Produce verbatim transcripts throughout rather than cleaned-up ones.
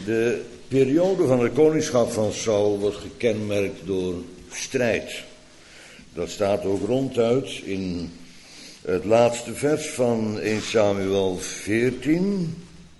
De periode van het koningschap van Saul wordt gekenmerkt door strijd. Dat staat ook ronduit in het laatste vers van eerste Samuel veertien,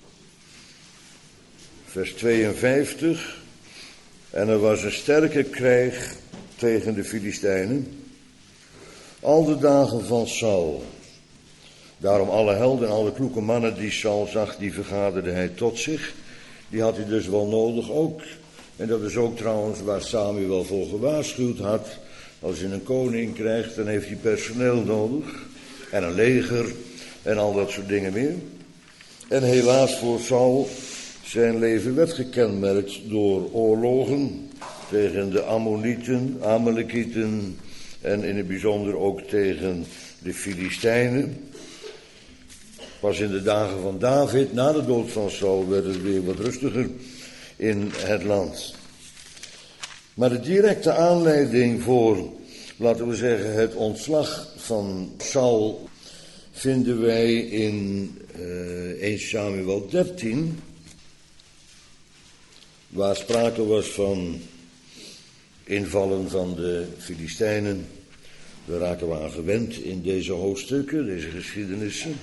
vers tweeënvijftig. En er was een sterke krijg tegen de Filistijnen, al de dagen van Saul. Daarom alle helden en alle kloeke mannen die Saul zag, die vergaderde hij tot zich. Die had hij dus wel nodig ook. En dat is ook trouwens waar Samuel voor gewaarschuwd had. Als je een koning krijgt, dan heeft hij personeel nodig. En een leger en al dat soort dingen meer. En helaas voor Saul, zijn leven werd gekenmerkt door oorlogen tegen de Ammonieten, Amalekieten en in het bijzonder ook tegen de Filistijnen. Pas in de dagen van David, na de dood van Saul, werd het weer wat rustiger in het land. Maar de directe aanleiding voor, laten we zeggen, het ontslag van Saul vinden wij in uh, eerste Samuel dertien, waar sprake was van invallen van de Filistijnen. Daar raken we aan gewend in deze hoofdstukken, deze geschiedenissen.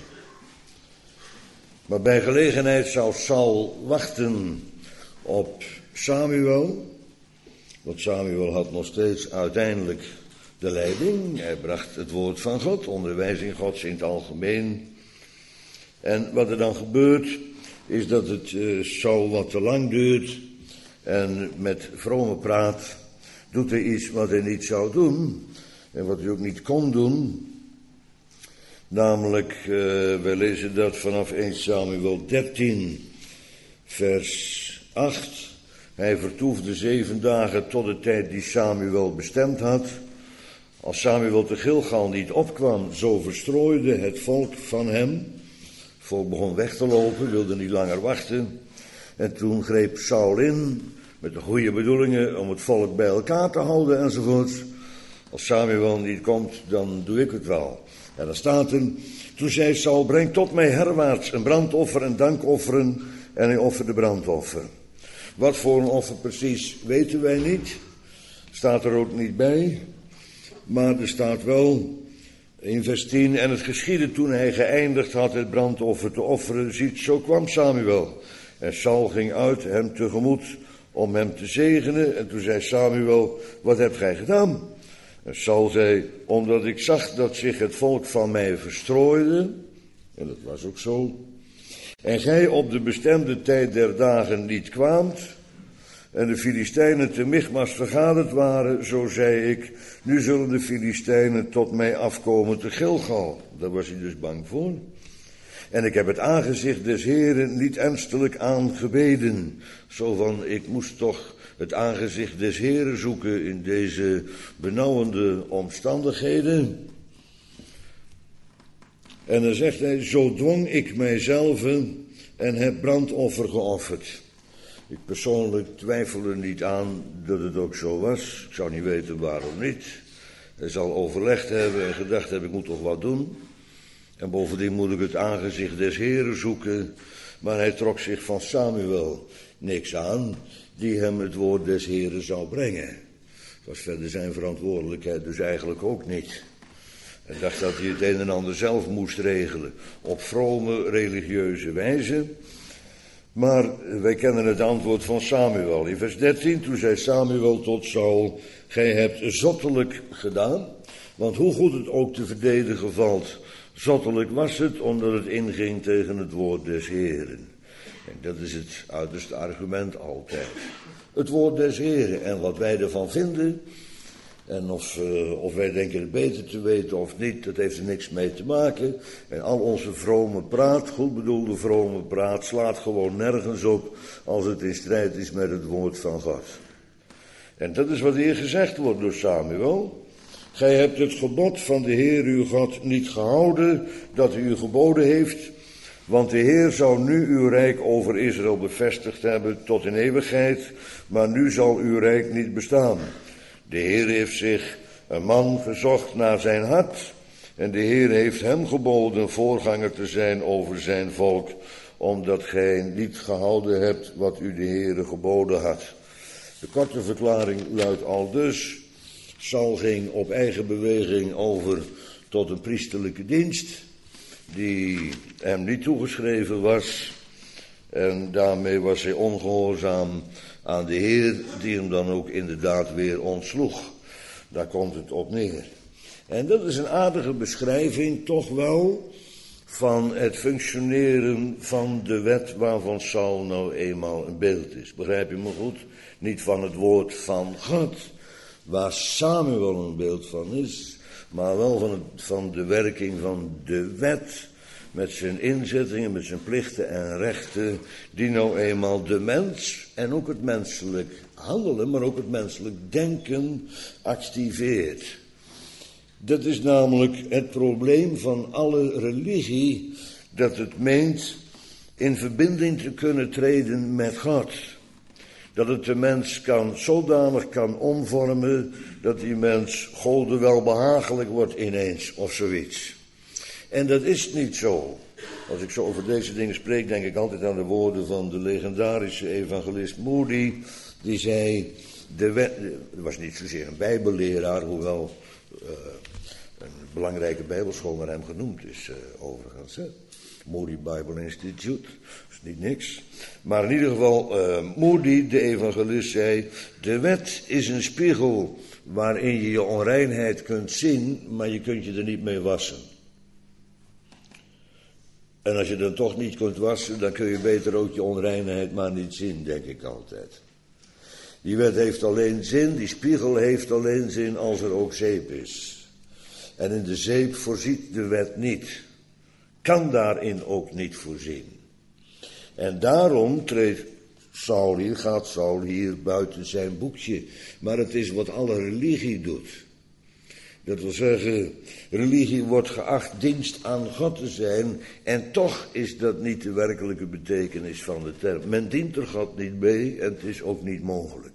Maar bij gelegenheid zou Saul wachten op Samuel. Want Samuel had nog steeds uiteindelijk de leiding. Hij bracht het woord van God, onderwijzing Gods in het algemeen. En wat er dan gebeurt, is dat het uh, Saul wat te lang duurt. En met vrome praat doet hij iets wat hij niet zou doen. En wat hij ook niet kon doen. Namelijk, uh, we lezen dat vanaf eerste Samuel dertien, vers acht. Hij vertoefde zeven dagen tot de tijd die Samuel bestemd had. Als Samuel te Gilgal niet opkwam, zo verstrooide het volk van hem. Het volk begon weg te lopen, wilde niet langer wachten. En toen greep Saul in, met de goede bedoelingen om het volk bij elkaar te houden enzovoort. Als Samuel niet komt, dan doe ik het wel. En dan staat er, toen zei Saul, breng tot mij herwaarts een brandoffer en dankofferen en hij offerde brandoffer. Wat voor een offer precies weten wij niet, staat er ook niet bij, maar er staat wel in vers tien, en het geschiedde toen hij geëindigd had het brandoffer te offeren, ziet, zo kwam Samuel. En Saul ging uit hem tegemoet om hem te zegenen, en toen zei Samuel, wat hebt gij gedaan? En Saul zei, omdat ik zag dat zich het volk van mij verstrooide, en dat was ook zo, en gij op de bestemde tijd der dagen niet kwaamt, en de Filistijnen te Michmas vergaderd waren, zo zei ik, nu zullen de Filistijnen tot mij afkomen te Gilgal. Daar was hij dus bang voor. En ik heb het aangezicht des Heren niet ernstelijk aangebeden, zo van, ik moest toch het aangezicht des Heren zoeken in deze benauwende omstandigheden. En dan zegt hij, zo dwong ik mijzelf en heb brandoffer geofferd. Ik persoonlijk twijfel er niet aan dat het ook zo was. Ik zou niet weten waarom niet. Hij zal overlegd hebben en gedacht hebben, ik moet toch wat doen. En bovendien moet ik het aangezicht des Heren zoeken. Maar hij trok zich van Samuel niks aan, die hem het woord des Heren zou brengen. Het was verder zijn verantwoordelijkheid dus eigenlijk ook niet. Hij dacht dat hij het een en ander zelf moest regelen, op vrome religieuze wijze. Maar wij kennen het antwoord van Samuel. In vers dertien, toen zei Samuel tot Saul, gij hebt zottelijk gedaan, want hoe goed het ook te verdedigen valt, zottelijk was het, omdat het inging tegen het woord des Heren. En dat is het uiterste argument altijd. Het woord des Heren en wat wij ervan vinden, en of, uh, of wij denken het beter te weten of niet, dat heeft er niks mee te maken. En al onze vrome praat, goed bedoelde vrome praat, slaat gewoon nergens op als het in strijd is met het woord van God. En dat is wat hier gezegd wordt door Samuel. Gij hebt het gebod van de Heer uw God niet gehouden, dat hij u geboden heeft, want de Heer zou nu uw rijk over Israël bevestigd hebben tot in eeuwigheid, maar nu zal uw rijk niet bestaan. De Heer heeft zich een man gezocht naar zijn hart, en de Heer heeft hem geboden voorganger te zijn over zijn volk, omdat gij niet gehouden hebt wat u de Heere geboden had. De korte verklaring luidt aldus: Saul ging op eigen beweging over tot een priesterlijke dienst, die hem niet toegeschreven was. En daarmee was hij ongehoorzaam aan de Heer, die hem dan ook inderdaad weer ontsloeg. Daar komt het op neer. En dat is een aardige beschrijving, toch wel, van het functioneren van de wet waarvan Saul nou eenmaal een beeld is. Begrijp je me goed? Niet van het woord van God, waar Samuel een beeld van is, maar wel van, het, van de werking van de wet, met zijn inzettingen, met zijn plichten en rechten, die nou eenmaal de mens en ook het menselijk handelen, maar ook het menselijk denken activeert. Dat is namelijk het probleem van alle religie, dat het meent in verbinding te kunnen treden met God. Dat het de mens kan, zodanig kan omvormen, dat die mens Gode welbehagelijk wordt ineens, of zoiets. En dat is niet zo. Als ik zo over deze dingen spreek, denk ik altijd aan de woorden van de legendarische evangelist Moody. Die zei, de wet, er was niet zozeer een bijbelleraar, hoewel uh, een belangrijke bijbelschool naar hem genoemd is uh, overigens. Hè? Moody Bible Institute, dat is niet niks. Maar in ieder geval, uh, Moody, de evangelist, zei, de wet is een spiegel waarin je je onreinheid kunt zien, maar je kunt je er niet mee wassen. En als je dan toch niet kunt wassen, dan kun je beter ook je onreinheid maar niet zien, denk ik altijd. Die wet heeft alleen zin, die spiegel heeft alleen zin als er ook zeep is. En in de zeep voorziet de wet niet. Kan daarin ook niet voorzien. En daarom treedt Saul hier, gaat Saul hier buiten zijn boekje. Maar het is wat alle religie doet. Dat wil zeggen, religie wordt geacht dienst aan God te zijn, en toch is dat niet de werkelijke betekenis van de term. Men dient er God niet mee en het is ook niet mogelijk.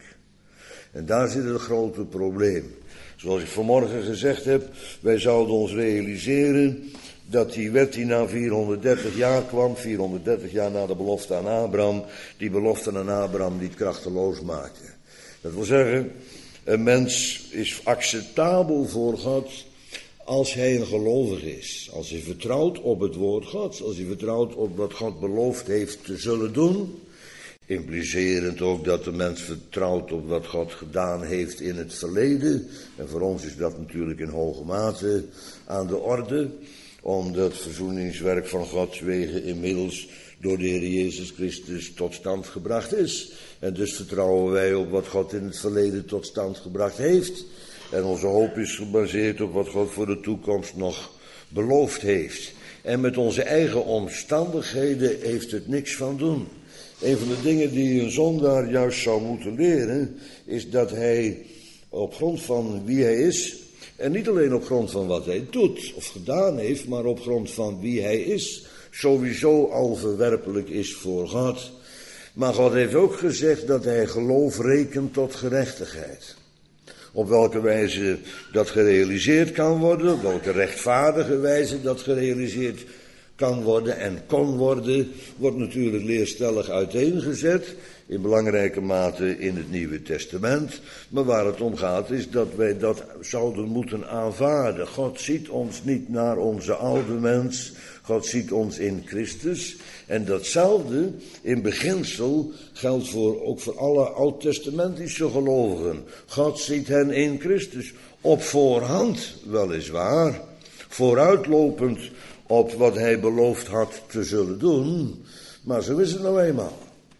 En daar zit het grote probleem. Zoals ik vanmorgen gezegd heb, wij zouden ons realiseren dat die wet die na vierhonderddertig jaar kwam, vierhonderddertig jaar na de belofte aan Abraham, die belofte aan Abraham niet krachteloos maakte. Dat wil zeggen, een mens is acceptabel voor God als hij een gelovige is. Als hij vertrouwt op het woord Gods, als hij vertrouwt op wat God beloofd heeft te zullen doen. Implicerend ook dat de mens vertrouwt op wat God gedaan heeft in het verleden. En voor ons is dat natuurlijk in hoge mate aan de orde, omdat het verzoeningswerk van Gods wegen inmiddels door de Heer Jezus Christus tot stand gebracht is. En dus vertrouwen wij op wat God in het verleden tot stand gebracht heeft. En onze hoop is gebaseerd op wat God voor de toekomst nog beloofd heeft. En met onze eigen omstandigheden heeft het niks van doen. Een van de dingen die een zondaar juist zou moeten leren, is dat hij op grond van wie hij is, en niet alleen op grond van wat hij doet of gedaan heeft, maar op grond van wie hij is, sowieso al verwerpelijk is voor God. Maar God heeft ook gezegd dat hij geloof rekent tot gerechtigheid. Op welke wijze dat gerealiseerd kan worden, op welke rechtvaardige wijze dat gerealiseerd kan worden en kon worden, wordt natuurlijk leerstellig uiteengezet, in belangrijke mate in het Nieuwe Testament. Maar waar het om gaat is dat wij dat zouden moeten aanvaarden. God ziet ons niet naar onze oude mens, God ziet ons in Christus. En datzelfde in beginsel geldt voor, ook voor alle oud-testamentische gelovigen. God ziet hen in Christus, op voorhand weliswaar, vooruitlopend op wat hij beloofd had te zullen doen, maar zo is het nou eenmaal.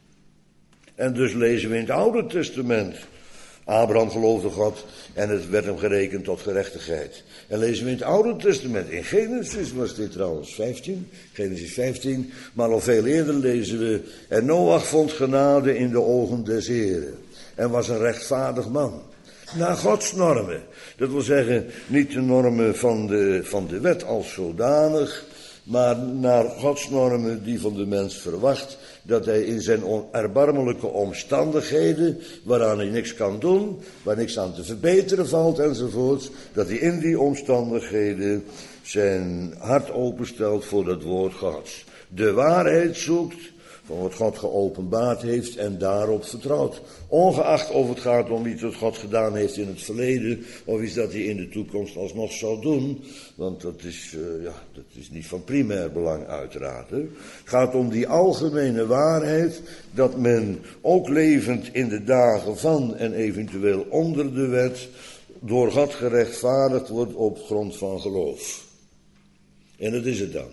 En dus lezen we in het Oude Testament, Abraham geloofde God en het werd hem gerekend tot gerechtigheid. En lezen we in het Oude Testament, in Genesis was dit trouwens vijftien, Genesis vijftien, maar al veel eerder lezen we, en Noach vond genade in de ogen des Heren en was een rechtvaardig man. Naar Gods normen. Dat wil zeggen, niet de normen van de, van de wet als zodanig, maar naar Gods normen die van de mens verwacht, dat hij in zijn erbarmelijke omstandigheden, waaraan hij niks kan doen, waar niks aan te verbeteren valt enzovoort, dat hij in die omstandigheden zijn hart openstelt voor het woord Gods. de waarheid zoekt van wat God geopenbaard heeft en daarop vertrouwt. Ongeacht of het gaat om iets wat God gedaan heeft in het verleden of iets dat hij in de toekomst alsnog zal doen. Want dat is, uh, ja, dat is niet van primair belang uiteraard. Hè. Het gaat om die algemene waarheid dat men ook levend in de dagen van en eventueel onder de wet door God gerechtvaardigd wordt op grond van geloof. En dat is het dan.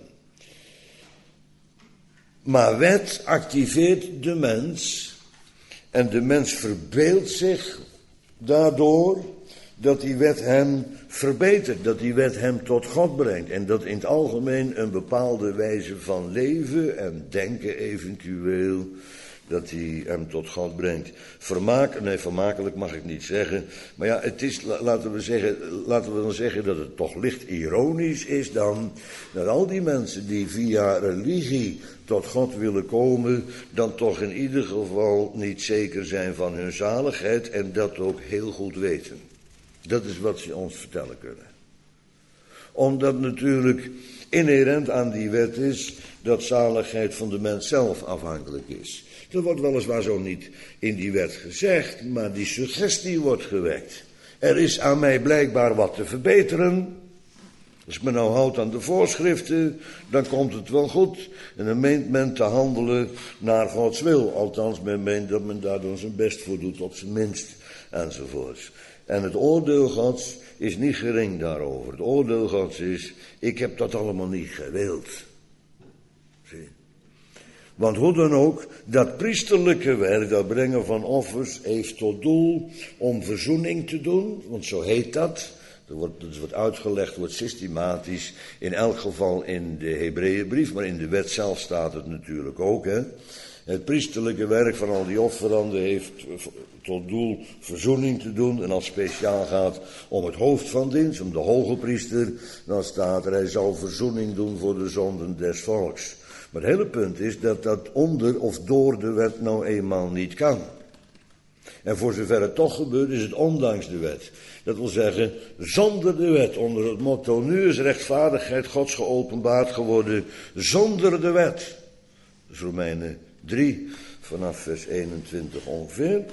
Maar wet activeert de mens en de mens verbeeldt zich daardoor dat die wet hem verbetert, dat die wet hem tot God brengt en dat in het algemeen een bepaalde wijze van leven en denken eventueel, dat hij hem tot God brengt. Vermaak, nee, vermakelijk mag ik niet zeggen, maar ja, het is, laten we zeggen, laten we dan zeggen dat het toch licht ironisch is dan, dat al die mensen die via religie tot God willen komen, dan toch in ieder geval niet zeker zijn van hun zaligheid en dat ook heel goed weten. Dat is wat ze ons vertellen kunnen. Omdat natuurlijk inherent aan die wet is dat zaligheid van de mens zelf afhankelijk is. Dat wordt weliswaar zo niet in die wet gezegd, maar die suggestie wordt gewekt. Er is aan mij blijkbaar wat te verbeteren. Als men nou houdt aan de voorschriften, dan komt het wel goed. En dan meent men te handelen naar Gods wil. Althans, men meent dat men daar dan zijn best voor doet, op zijn minst, enzovoorts. En het oordeel Gods is niet gering daarover. Het oordeel Gods is, ik heb dat allemaal niet gewild. Zie. Want hoe dan ook, dat priesterlijke werk, dat brengen van offers, heeft tot doel om verzoening te doen, want zo heet dat. Dat wordt, dat wordt uitgelegd, wordt systematisch, in elk geval in de Hebreeënbrief, maar in de wet zelf staat het natuurlijk ook. Hè. Het priesterlijke werk van al die offeranden heeft tot doel verzoening te doen. En als het speciaal gaat om het hoofd van dienst, om de hoge priester, dan staat er, hij zal verzoening doen voor de zonden des volks. Maar het hele punt is dat dat onder of door de wet nou eenmaal niet kan. En voor zover het toch gebeurt, is het ondanks de wet. Dat wil zeggen, zonder de wet, onder het motto, nu is rechtvaardigheid Gods geopenbaard geworden, zonder de wet. Dat is Romeinen drie, vanaf vers eenentwintig ongeveer.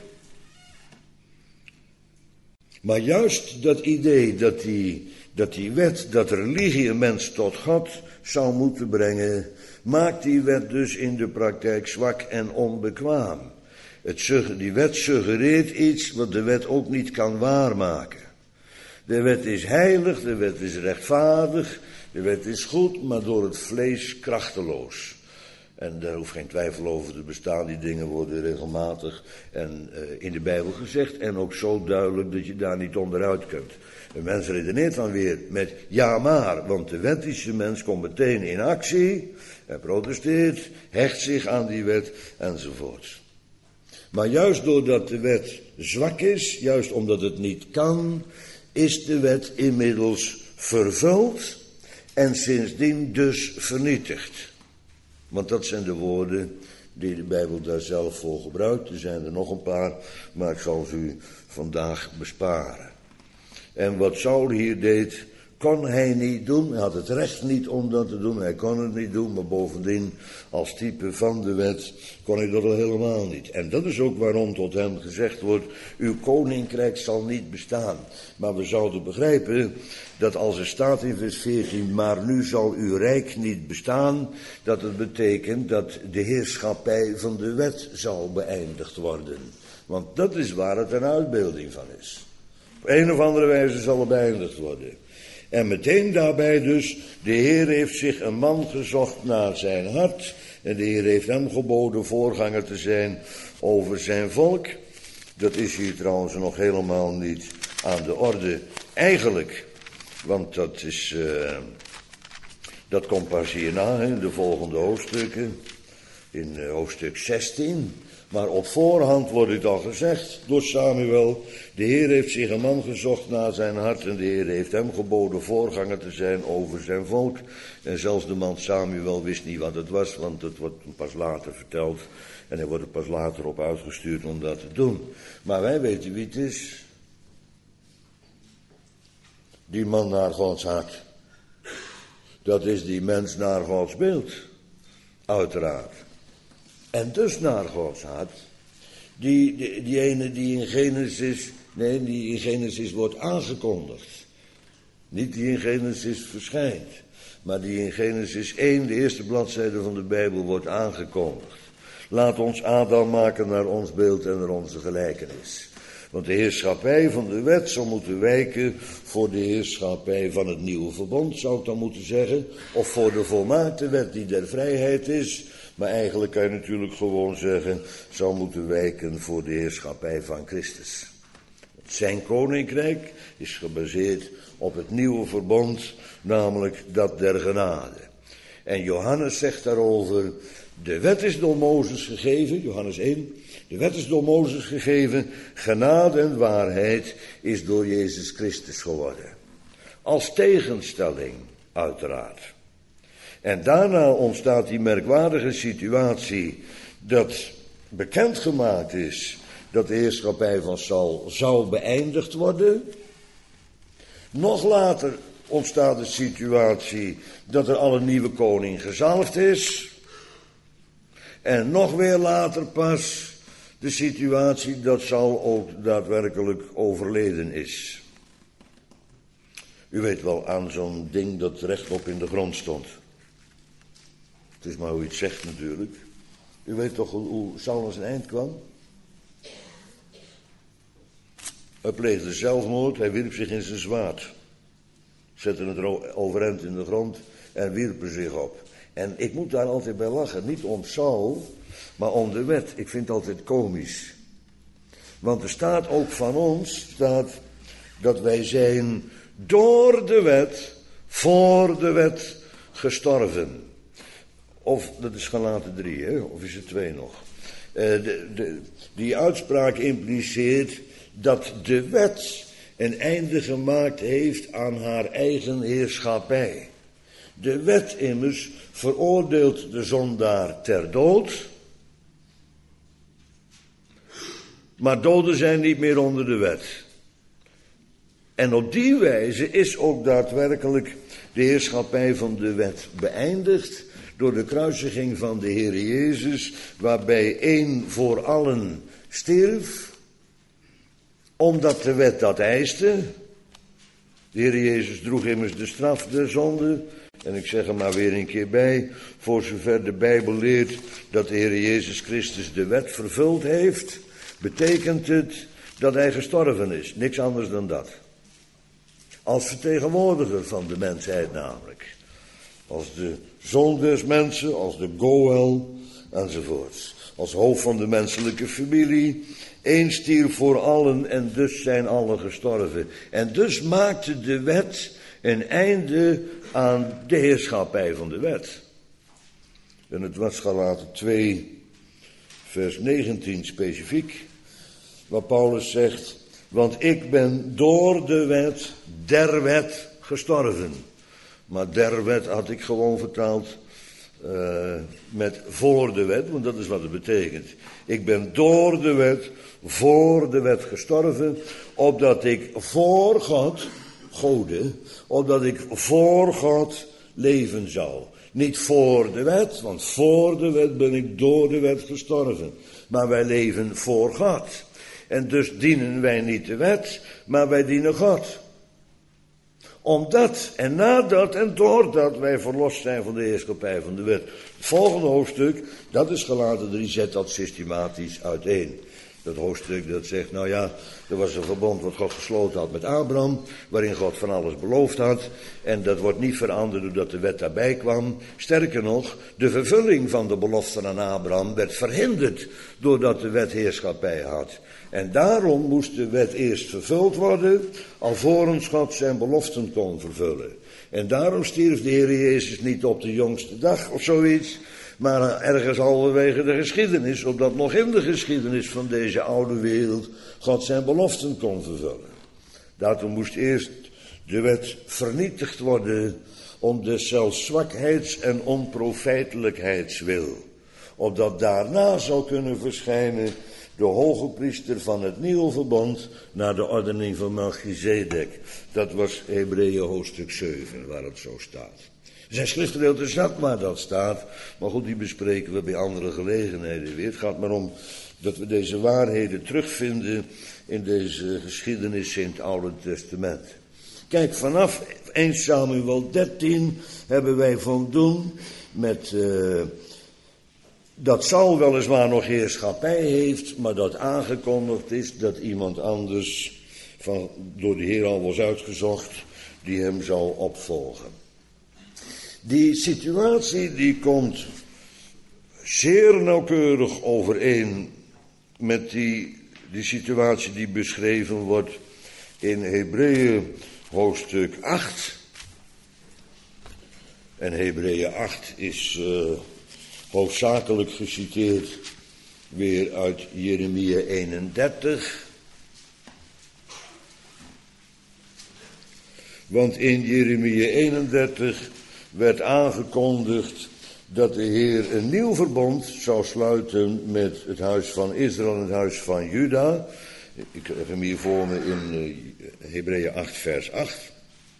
Maar juist dat idee dat die, dat die wet, dat religie een mens tot God zou moeten brengen, maakt die wet dus in de praktijk zwak en onbekwaam. Het, die wet suggereert iets wat de wet ook niet kan waarmaken. De wet is heilig, de wet is rechtvaardig, de wet is goed, maar door het vlees krachteloos. En daar hoeft geen twijfel over te bestaan, die dingen worden regelmatig en, uh, in de Bijbel gezegd en ook zo duidelijk dat je daar niet onderuit kunt. Een mens redeneert dan weer met ja maar, want de wettische mens komt meteen in actie, hij protesteert, hecht zich aan die wet enzovoort. Maar juist doordat de wet zwak is, juist omdat het niet kan, is de wet inmiddels vervuld en sindsdien dus vernietigd. Want dat zijn de woorden die de Bijbel daar zelf voor gebruikt. Er zijn er nog een paar, maar ik zal ze u vandaag besparen. En wat Saul hier deed, kon hij niet doen. Hij had het recht niet om dat te doen. Hij kon het niet doen, maar bovendien, als type van de wet, kon hij dat al helemaal niet. En dat is ook waarom tot hem gezegd wordt, uw koninkrijk zal niet bestaan. Maar we zouden begrijpen dat als er staat in vers veertien, maar nu zal uw rijk niet bestaan, dat het betekent dat de heerschappij van de wet zal beëindigd worden. Want dat is waar het een uitbeelding van is. Op een of andere wijze zal het beëindigd worden. En meteen daarbij dus, de Heer heeft zich een man gezocht naar zijn hart. En de Heer heeft hem geboden voorganger te zijn over zijn volk. Dat is hier trouwens nog helemaal niet aan de orde. Eigenlijk, want dat is, uh, dat komt pas hierna, in de volgende hoofdstukken. In uh, hoofdstuk zestien. Maar op voorhand wordt het al gezegd door Samuel. De Heer heeft zich een man gezocht naar zijn hart en de Heer heeft hem geboden voorganger te zijn over zijn volk. En zelfs de man Samuel wist niet wat het was, want het wordt pas later verteld. En hij wordt er pas later op uitgestuurd om dat te doen. Maar wij weten wie het is. Die man naar Gods hart. Dat is die mens naar Gods beeld. uiteraard. En dus naar Gods hart, die, die, die ene die in Genesis, nee, die in Genesis wordt aangekondigd. Niet die in Genesis verschijnt, maar die in Genesis één, de eerste bladzijde van de Bijbel, wordt aangekondigd. Laat ons Adam maken naar ons beeld en naar onze gelijkenis. Want de heerschappij van de wet zal moeten wijken voor de heerschappij van het nieuwe verbond, zou ik dan moeten zeggen. Of voor de volmaakte wet die der vrijheid is. Maar eigenlijk kan je natuurlijk gewoon zeggen, zal moeten wijken voor de heerschappij van Christus. Zijn koninkrijk is gebaseerd op het nieuwe verbond, namelijk dat der genade. En Johannes zegt daarover, de wet is door Mozes gegeven, Johannes één, de wet is door Mozes gegeven, genade en waarheid is door Jezus Christus geworden. Als tegenstelling, uiteraard. En daarna ontstaat die merkwaardige situatie dat bekendgemaakt is dat de heerschappij van Saul zou beëindigd worden. Nog later ontstaat de situatie dat er al een nieuwe koning gezalfd is. En nog weer later pas de situatie dat Saul ook daadwerkelijk overleden is. U weet wel aan zo'n ding dat rechtop in de grond stond. Het is maar hoe je het zegt natuurlijk. U weet toch hoe Saul aan zijn eind kwam? Hij pleegde zelfmoord, hij wierp zich in zijn zwaard. Zette het overeind in de grond en wierp er zich op. En ik moet daar altijd bij lachen, niet om Saul, maar om de wet. Ik vind het altijd komisch. Want er staat ook van ons, staat dat wij zijn door de wet, voor de wet gestorven. Of, dat is Galaten drie, hè? Of is het twee nog? Uh, de, de, die uitspraak impliceert dat de wet een einde gemaakt heeft aan haar eigen heerschappij. De wet immers veroordeelt de zondaar ter dood. Maar doden zijn niet meer onder de wet. En op die wijze is ook daadwerkelijk de heerschappij van de wet beëindigd door de kruisiging van de Heer Jezus, waarbij één voor allen stierf, omdat de wet dat eiste. De Heer Jezus droeg immers de straf der zonde. En ik zeg er maar weer een keer bij, voor zover de Bijbel leert dat de Heer Jezus Christus de wet vervuld heeft, betekent het dat hij gestorven is. Niks anders dan dat. Als vertegenwoordiger van de mensheid namelijk. Als de zoon des mensen, als de Goel, enzovoorts. Als hoofd van de menselijke familie. Eén stierf voor allen en dus zijn allen gestorven. En dus maakte de wet een einde aan de heerschappij van de wet. En het was Galaten twee, vers negentien specifiek, waar Paulus zegt, want ik ben door de wet, der wet, gestorven. Maar der wet had ik gewoon vertaald uh, met voor de wet, want dat is wat het betekent. Ik ben door de wet, voor de wet gestorven, opdat ik voor God, Gode, opdat ik voor God leven zou. Niet voor de wet, want voor de wet ben ik door de wet gestorven. Maar wij leven voor God. En dus dienen wij niet de wet, maar wij dienen God. Omdat en nadat en doordat wij verlost zijn van de heerschappij van de wet. Het volgende hoofdstuk, dat is Galaten drie, zet dat systematisch uiteen. Dat hoofdstuk dat zegt, nou ja, er was een verbond wat God gesloten had met Abraham, waarin God van alles beloofd had. En dat wordt niet veranderd doordat de wet daarbij kwam. Sterker nog, de vervulling van de belofte aan Abraham werd verhinderd doordat de wet heerschappij had. En daarom moest de wet eerst vervuld worden, alvorens God zijn beloften kon vervullen. En daarom stierf de Heer Jezus niet op de jongste dag of zoiets, maar ergens halverwege de geschiedenis, opdat nog in de geschiedenis van deze oude wereld God zijn beloften kon vervullen. Daartoe moest eerst de wet vernietigd worden om de zelfs zwakheids- en onprofijtelijkheidswil, opdat daarna zou kunnen verschijnen de hoge priester van het nieuwe verbond naar de ordening van Melchizedek. Dat was Hebreeën hoofdstuk zeven, waar het zo staat. Er zijn schriftgedeelten zat waar dat staat, maar goed, die bespreken we bij andere gelegenheden weer. Het gaat maar om dat we deze waarheden terugvinden in deze geschiedenis in het Oude Testament. Kijk, vanaf eerste Samuel dertien hebben wij van doen met uh, dat Saul weliswaar nog heerschappij heeft, maar dat aangekondigd is dat iemand anders van, door de Heer al was uitgezocht, die hem zou opvolgen. Die situatie die komt zeer nauwkeurig overeen met die, die situatie die beschreven wordt in Hebreeën hoofdstuk acht. En Hebreeën acht is uh, hoofdzakelijk geciteerd weer uit Jeremia eenendertig. Want in Jeremia eenendertig werd aangekondigd dat de Heer een nieuw verbond zou sluiten met het huis van Israël en het huis van Juda. Ik heb hem hier voor me in Hebreeën acht vers acht.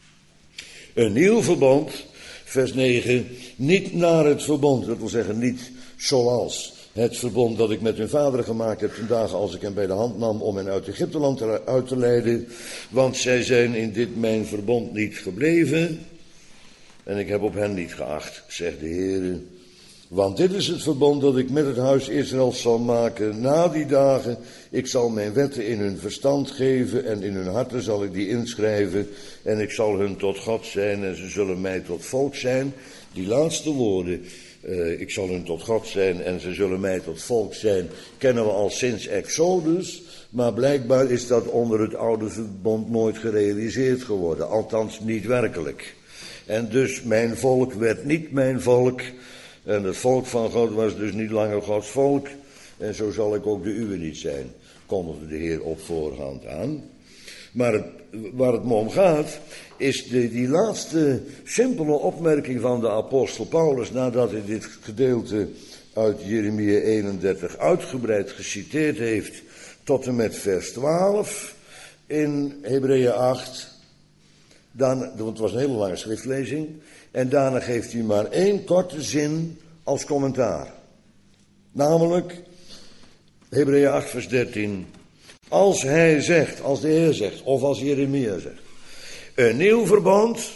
Een nieuw verbond, vers negen, niet naar het verbond, dat wil zeggen niet zoals het verbond dat ik met hun vader gemaakt heb ten dagen als ik hem bij de hand nam om hen uit Egypteland uit te leiden, want zij zijn in dit mijn verbond niet gebleven en ik heb op hen niet geacht, zegt de Heer. Want dit is het verbond dat ik met het huis Israël zal maken na die dagen. Ik zal mijn wetten in hun verstand geven en in hun harten zal ik die inschrijven. En ik zal hun tot God zijn en ze zullen mij tot volk zijn. Die laatste woorden, uh, ik zal hun tot God zijn en ze zullen mij tot volk zijn, kennen we al sinds Exodus. Maar blijkbaar is dat onder het oude verbond nooit gerealiseerd geworden. Althans niet werkelijk. En dus mijn volk werd niet mijn volk. En het volk van God was dus niet langer Gods volk. En zo zal ik ook de uwe niet zijn, kondigde de Heer op voorhand aan. Maar het, waar het me om gaat, is de, die laatste simpele opmerking van de apostel Paulus, nadat hij dit gedeelte uit Jeremia eenendertig uitgebreid geciteerd heeft, tot en met vers twaalf in Hebreeën acht. Dan, want het was een hele lange schriftlezing. En daarna geeft hij maar één korte zin als commentaar. Namelijk, Hebreeën acht vers dertien. Als hij zegt, als de Heer zegt, of als Jeremia zegt, een nieuw verbond,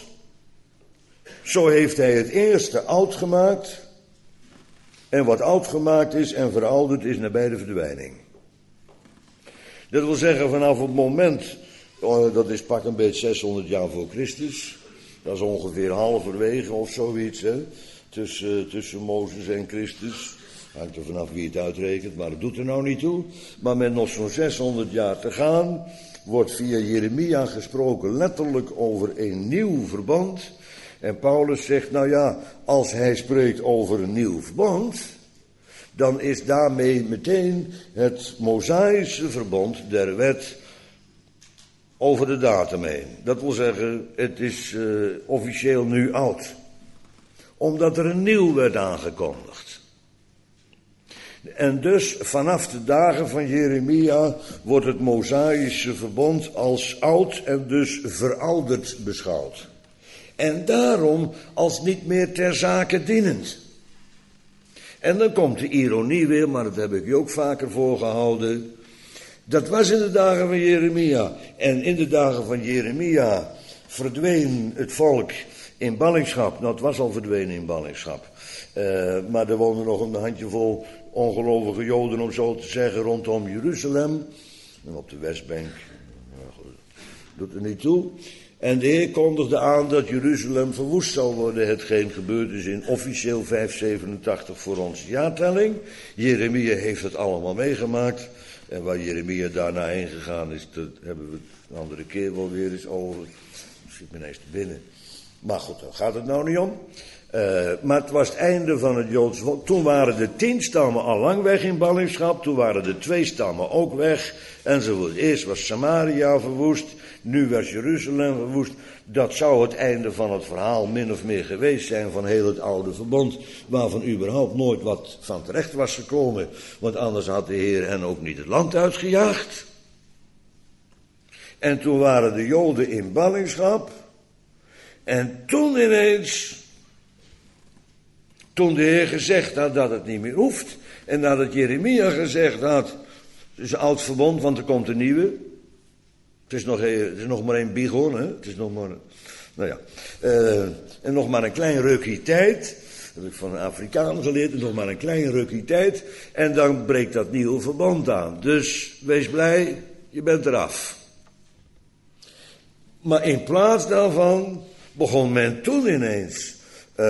zo heeft hij het eerste oud gemaakt. En wat oud gemaakt is en verouderd is nabij de verdwijning. Dat wil zeggen, vanaf het moment, oh, dat is pak een beetje zeshonderd jaar voor Christus. Dat is ongeveer halverwege of zoiets, hè, tussen, tussen Mozes en Christus. Hangt er vanaf wie het uitrekent, maar dat doet er nou niet toe. Maar met nog zo'n zeshonderd jaar te gaan, wordt via Jeremia gesproken letterlijk over een nieuw verbond. En Paulus zegt, nou ja, als hij spreekt over een nieuw verbond, dan is daarmee meteen het Mosaïsche verbond der wet over de datum heen. Dat wil zeggen, het is uh, officieel nu oud. Omdat er een nieuw werd aangekondigd. En dus vanaf de dagen van Jeremia wordt het Mosaïsche verbond als oud en dus verouderd beschouwd. En daarom als niet meer ter zake dienend. En dan komt de ironie weer, maar dat heb ik je ook vaker voorgehouden. Dat was in de dagen van Jeremia. En in de dagen van Jeremia verdween het volk in ballingschap. Nou, het was al verdwenen in ballingschap. Uh, maar er woonden nog een handjevol ongelovige Joden, om zo te zeggen, rondom Jeruzalem. En op de Westbank. Nou, goed, doet er niet toe. En de Heer kondigde aan dat Jeruzalem verwoest zal worden, hetgeen gebeurd is in officieel vijfhonderdzevenentachtig voor onze jaartelling. Jeremia heeft het allemaal meegemaakt. En waar Jeremia daarna heen gegaan is, dat hebben we een andere keer wel weer eens over. Dat schiet me ineens te binnen. Maar goed, daar gaat het nou niet om. Uh, maar het was het einde van het Joodse volk. Toen waren de tien stammen al lang weg in ballingschap. Toen waren de twee stammen ook weg. Enzovoort. Eerst was Samaria verwoest. Nu was Jeruzalem verwoest. Dat zou het einde van het verhaal min of meer geweest zijn van heel het oude verbond. Waarvan überhaupt nooit wat van terecht was gekomen. Want anders had de Heer hen ook niet het land uitgejaagd. En toen waren de Joden in ballingschap. En toen ineens Toen de Heer gezegd had dat het niet meer hoeft. En nadat Jeremia gezegd had, het is een oud verbond, want er komt een nieuwe. Het is nog, het is nog maar één bigon, hè. Het is nog maar, nou ja. Uh, en nog maar een klein rukje tijd. Dat heb ik van een Afrikaan geleerd. Nog maar een klein rukje tijd. En dan breekt dat nieuwe verbond aan. Dus wees blij, je bent eraf. Maar in plaats daarvan begon men toen ineens uh,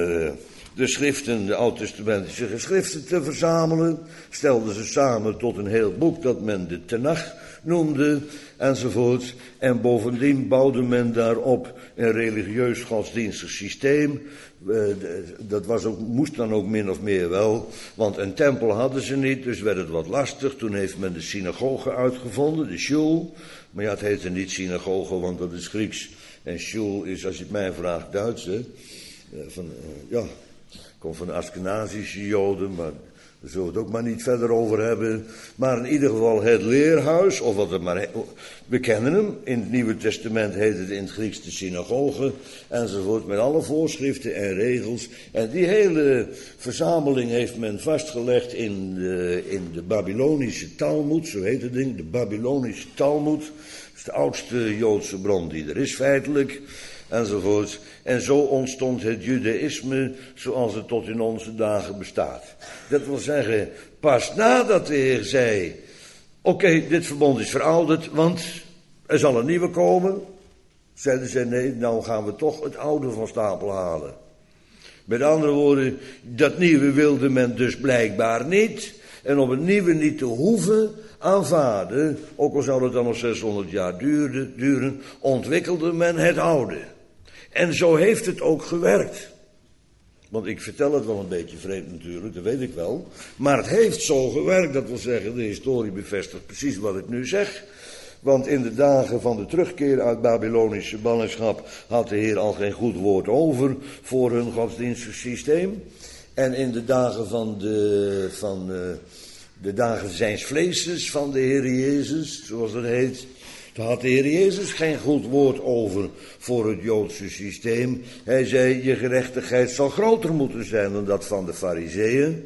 de schriften, de oud-testamentische geschriften te verzamelen. Stelden ze samen tot een heel boek dat men de Tenach noemde, enzovoort. En bovendien bouwde men daarop een religieus godsdienstig systeem. Uh, dat was ook, moest dan ook min of meer wel, want een tempel hadden ze niet, dus werd het wat lastig. Toen heeft men de synagoge uitgevonden, de shul. Maar ja, het heette niet synagoge, want dat is Grieks. En shul is, als je het mij vraagt, Duits, hè. Uh, van, uh, ja, komt van de Askenazische Joden, maar daar zullen we het ook maar niet verder over hebben. Maar in ieder geval het leerhuis, of wat het maar he- we kennen hem. In het Nieuwe Testament heet het in het Grieks de synagoge, enzovoort, met alle voorschriften en regels. En die hele verzameling heeft men vastgelegd in de, in de Babylonische Talmud, zo heet het ding, de Babylonische Talmud. Dat is de oudste Joodse bron die er is feitelijk. Enzovoort. En zo ontstond het judaïsme zoals het tot in onze dagen bestaat. Dat wil zeggen, pas nadat de Heer zei, oké, okay, dit verbond is verouderd, want er zal een nieuwe komen. Zeiden ze, nee, nou gaan we toch het oude van stapel halen. Met andere woorden, dat nieuwe wilde men dus blijkbaar niet. En om het nieuwe niet te hoeven aanvaarden, ook al zou het dan nog zeshonderd jaar duren, duren, ontwikkelde men het oude. En zo heeft het ook gewerkt. Want ik vertel het wel een beetje vreemd natuurlijk, dat weet ik wel. Maar het heeft zo gewerkt, dat wil zeggen, de historie bevestigt precies wat ik nu zeg. Want in de dagen van de terugkeer uit Babylonische ballingschap had de Heer al geen goed woord over voor hun godsdienstig systeem. En in de dagen van de, van, uh, de dagen zijns vleeses van de Heer Jezus, zoals het heet, daar had de Heer Jezus geen goed woord over voor het Joodse systeem. Hij zei, je gerechtigheid zal groter moeten zijn dan dat van de Farizeeën.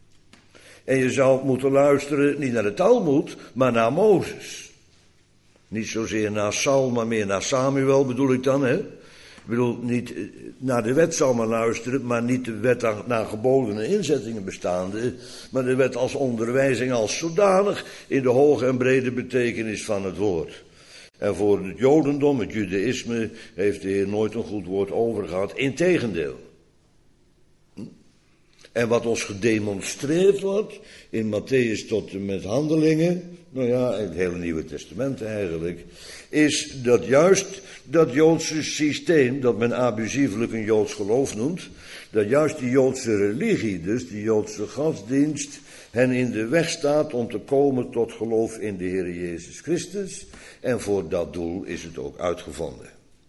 En je zou moeten luisteren, niet naar de Talmud, maar naar Mozes. Niet zozeer naar Saul, maar meer naar Samuel bedoel ik dan, hè. Ik bedoel, niet naar de wet zal men luisteren, maar niet de wet naar geboden en inzettingen bestaande, maar de wet als onderwijzing als zodanig in de hoge en brede betekenis van het woord. En voor het Jodendom, het Judaïsme, heeft de Heer nooit een goed woord over gehad, integendeel. En wat ons gedemonstreerd wordt, in Matthäus tot en met Handelingen, nou ja, in het hele Nieuwe Testament eigenlijk, is dat juist dat Joodse systeem, dat men abusievelijk een Joods geloof noemt, dat juist die Joodse religie, dus die Joodse godsdienst, hen in de weg staat om te komen tot geloof in de Heer Jezus Christus. En voor dat doel is het ook uitgevonden.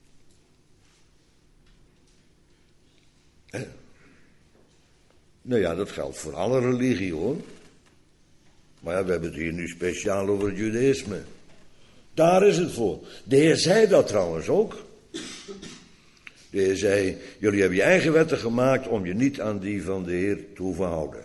Eh. Nou ja, dat geldt voor alle religie hoor. Maar ja, we hebben het hier nu speciaal over het Judaïsme. Daar is het voor. De Heer zei dat trouwens ook. De Heer zei, jullie hebben je eigen wetten gemaakt om je niet aan die van de Heer te hoeven houden.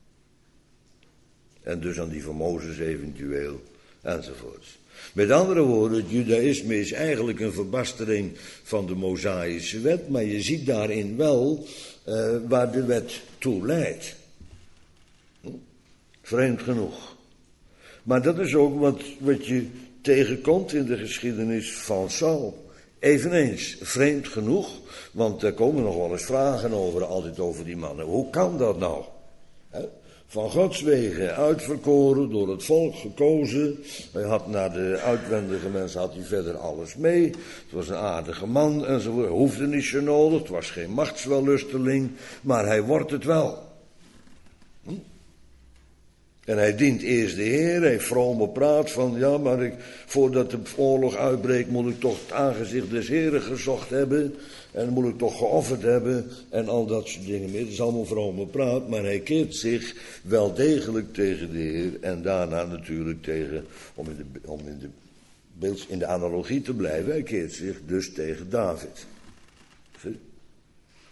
En dus aan die van Mozes eventueel, enzovoorts. Met andere woorden, het Judaïsme is eigenlijk een verbastering van de Mosaïsche wet, maar je ziet daarin wel uh, waar de wet toe leidt. Hm? Vreemd genoeg. Maar dat is ook wat, wat je tegenkomt in de geschiedenis van Saul. Eveneens, vreemd genoeg, want er komen nog wel eens vragen over, altijd over die mannen. Hoe kan dat nou? He? Van Gods wegen uitverkoren, door het volk gekozen. Hij had naar de uitwendige mensen had hij verder alles mee. Het was een aardige man enzovoort. Hoefde niet zo nodig, het was geen machtswellusteling, maar hij wordt het wel. Hm? En hij dient eerst de Heer, hij heeft vrome praat van, ja, maar ik, voordat de oorlog uitbreekt moet ik toch het aangezicht des Heeren gezocht hebben. En moet ik toch geofferd hebben en al dat soort dingen meer. Het is allemaal vrome praat, maar hij keert zich wel degelijk tegen de Heer. En daarna natuurlijk tegen, om in de, om in de, beeld, in de analogie te blijven, hij keert zich dus tegen David. Zie?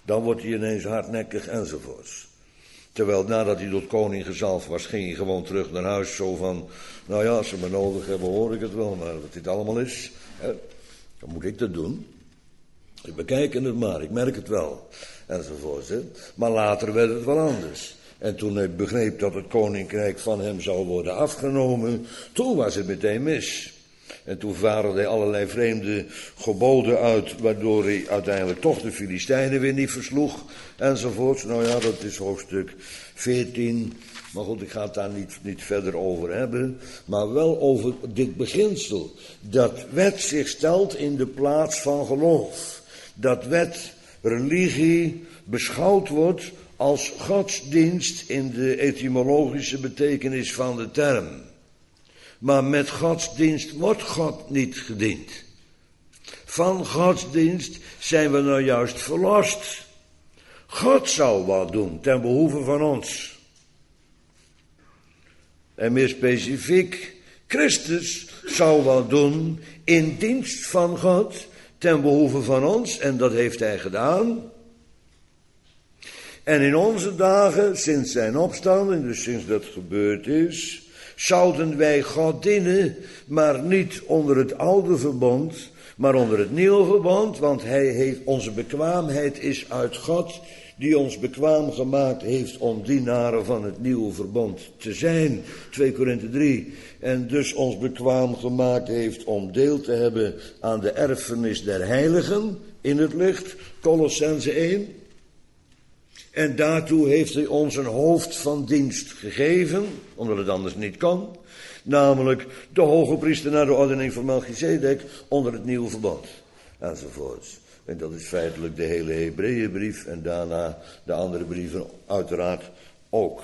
Dan wordt hij ineens hardnekkig enzovoorts. Terwijl nadat hij tot koning gezalfd was, ging hij gewoon terug naar huis. Zo van, nou ja, als ze me nodig hebben hoor ik het wel. Maar wat dit allemaal is, hè, dan moet ik dat doen. Ik bekijk het maar, ik merk het wel. Enzovoorts. Hè. Maar later werd het wel anders. En toen hij begreep dat het koninkrijk van hem zou worden afgenomen, toen was het meteen mis. En toen vaarde hij allerlei vreemde geboden uit, waardoor hij uiteindelijk toch de Filistijnen weer niet versloeg, enzovoorts. Nou ja, dat is hoofdstuk veertien, maar goed, ik ga het daar niet, niet verder over hebben. Maar wel over dit beginsel, dat wet zich stelt in de plaats van geloof. Dat wet, religie, beschouwd wordt als godsdienst in de etymologische betekenis van de term. Maar met godsdienst wordt God niet gediend. Van godsdienst zijn we nou juist verlost. God zou wat doen ten behoeve van ons. En meer specifiek, Christus zou wat doen in dienst van God ten behoeve van ons. En dat heeft hij gedaan. En in onze dagen, sinds zijn opstanding, dus sinds dat gebeurd is, zouden wij God dienen, maar niet onder het oude verbond, maar onder het nieuwe verbond, want hij heeft, onze bekwaamheid is uit God, die ons bekwaam gemaakt heeft om dienaren van het nieuwe verbond te zijn, twee Korinthe drie, en dus ons bekwaam gemaakt heeft om deel te hebben aan de erfenis der heiligen in het licht, Kolossenzen één. En daartoe heeft hij ons een hoofd van dienst gegeven, omdat het anders niet kan. Namelijk de hoge priester naar de ordening van Melchizedek onder het nieuwe verbond. Enzovoorts. En dat is feitelijk de hele Hebreeënbrief en daarna de andere brieven uiteraard ook.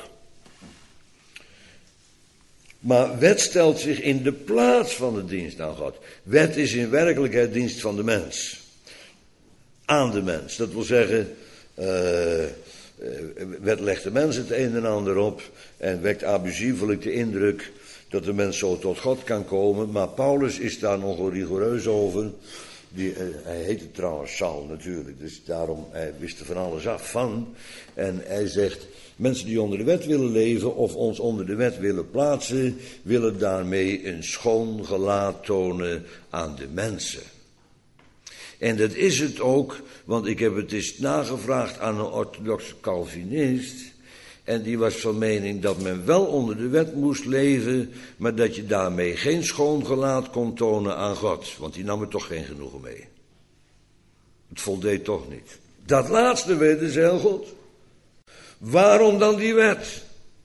Maar wet stelt zich in de plaats van de dienst aan God. Wet is in werkelijkheid dienst van de mens. Aan de mens. Dat wil zeggen, Uh, wet legt de mens het een en ander op en wekt abusievelijk de indruk dat de mens zo tot God kan komen. Maar Paulus is daar nogal rigoureus over. Die, uh, hij heette trouwens Saul natuurlijk, dus daarom, hij wist er van alles af van. En hij zegt, mensen die onder de wet willen leven of ons onder de wet willen plaatsen, willen daarmee een schoon gelaat tonen aan de mensen. En dat is het ook, want ik heb het eens nagevraagd aan een orthodoxe Calvinist. En die was van mening dat men wel onder de wet moest leven, maar dat je daarmee geen schoon gelaat kon tonen aan God. Want die nam er toch geen genoegen mee. Het voldeed toch niet. Dat laatste weten ze heel goed. Waarom dan die wet?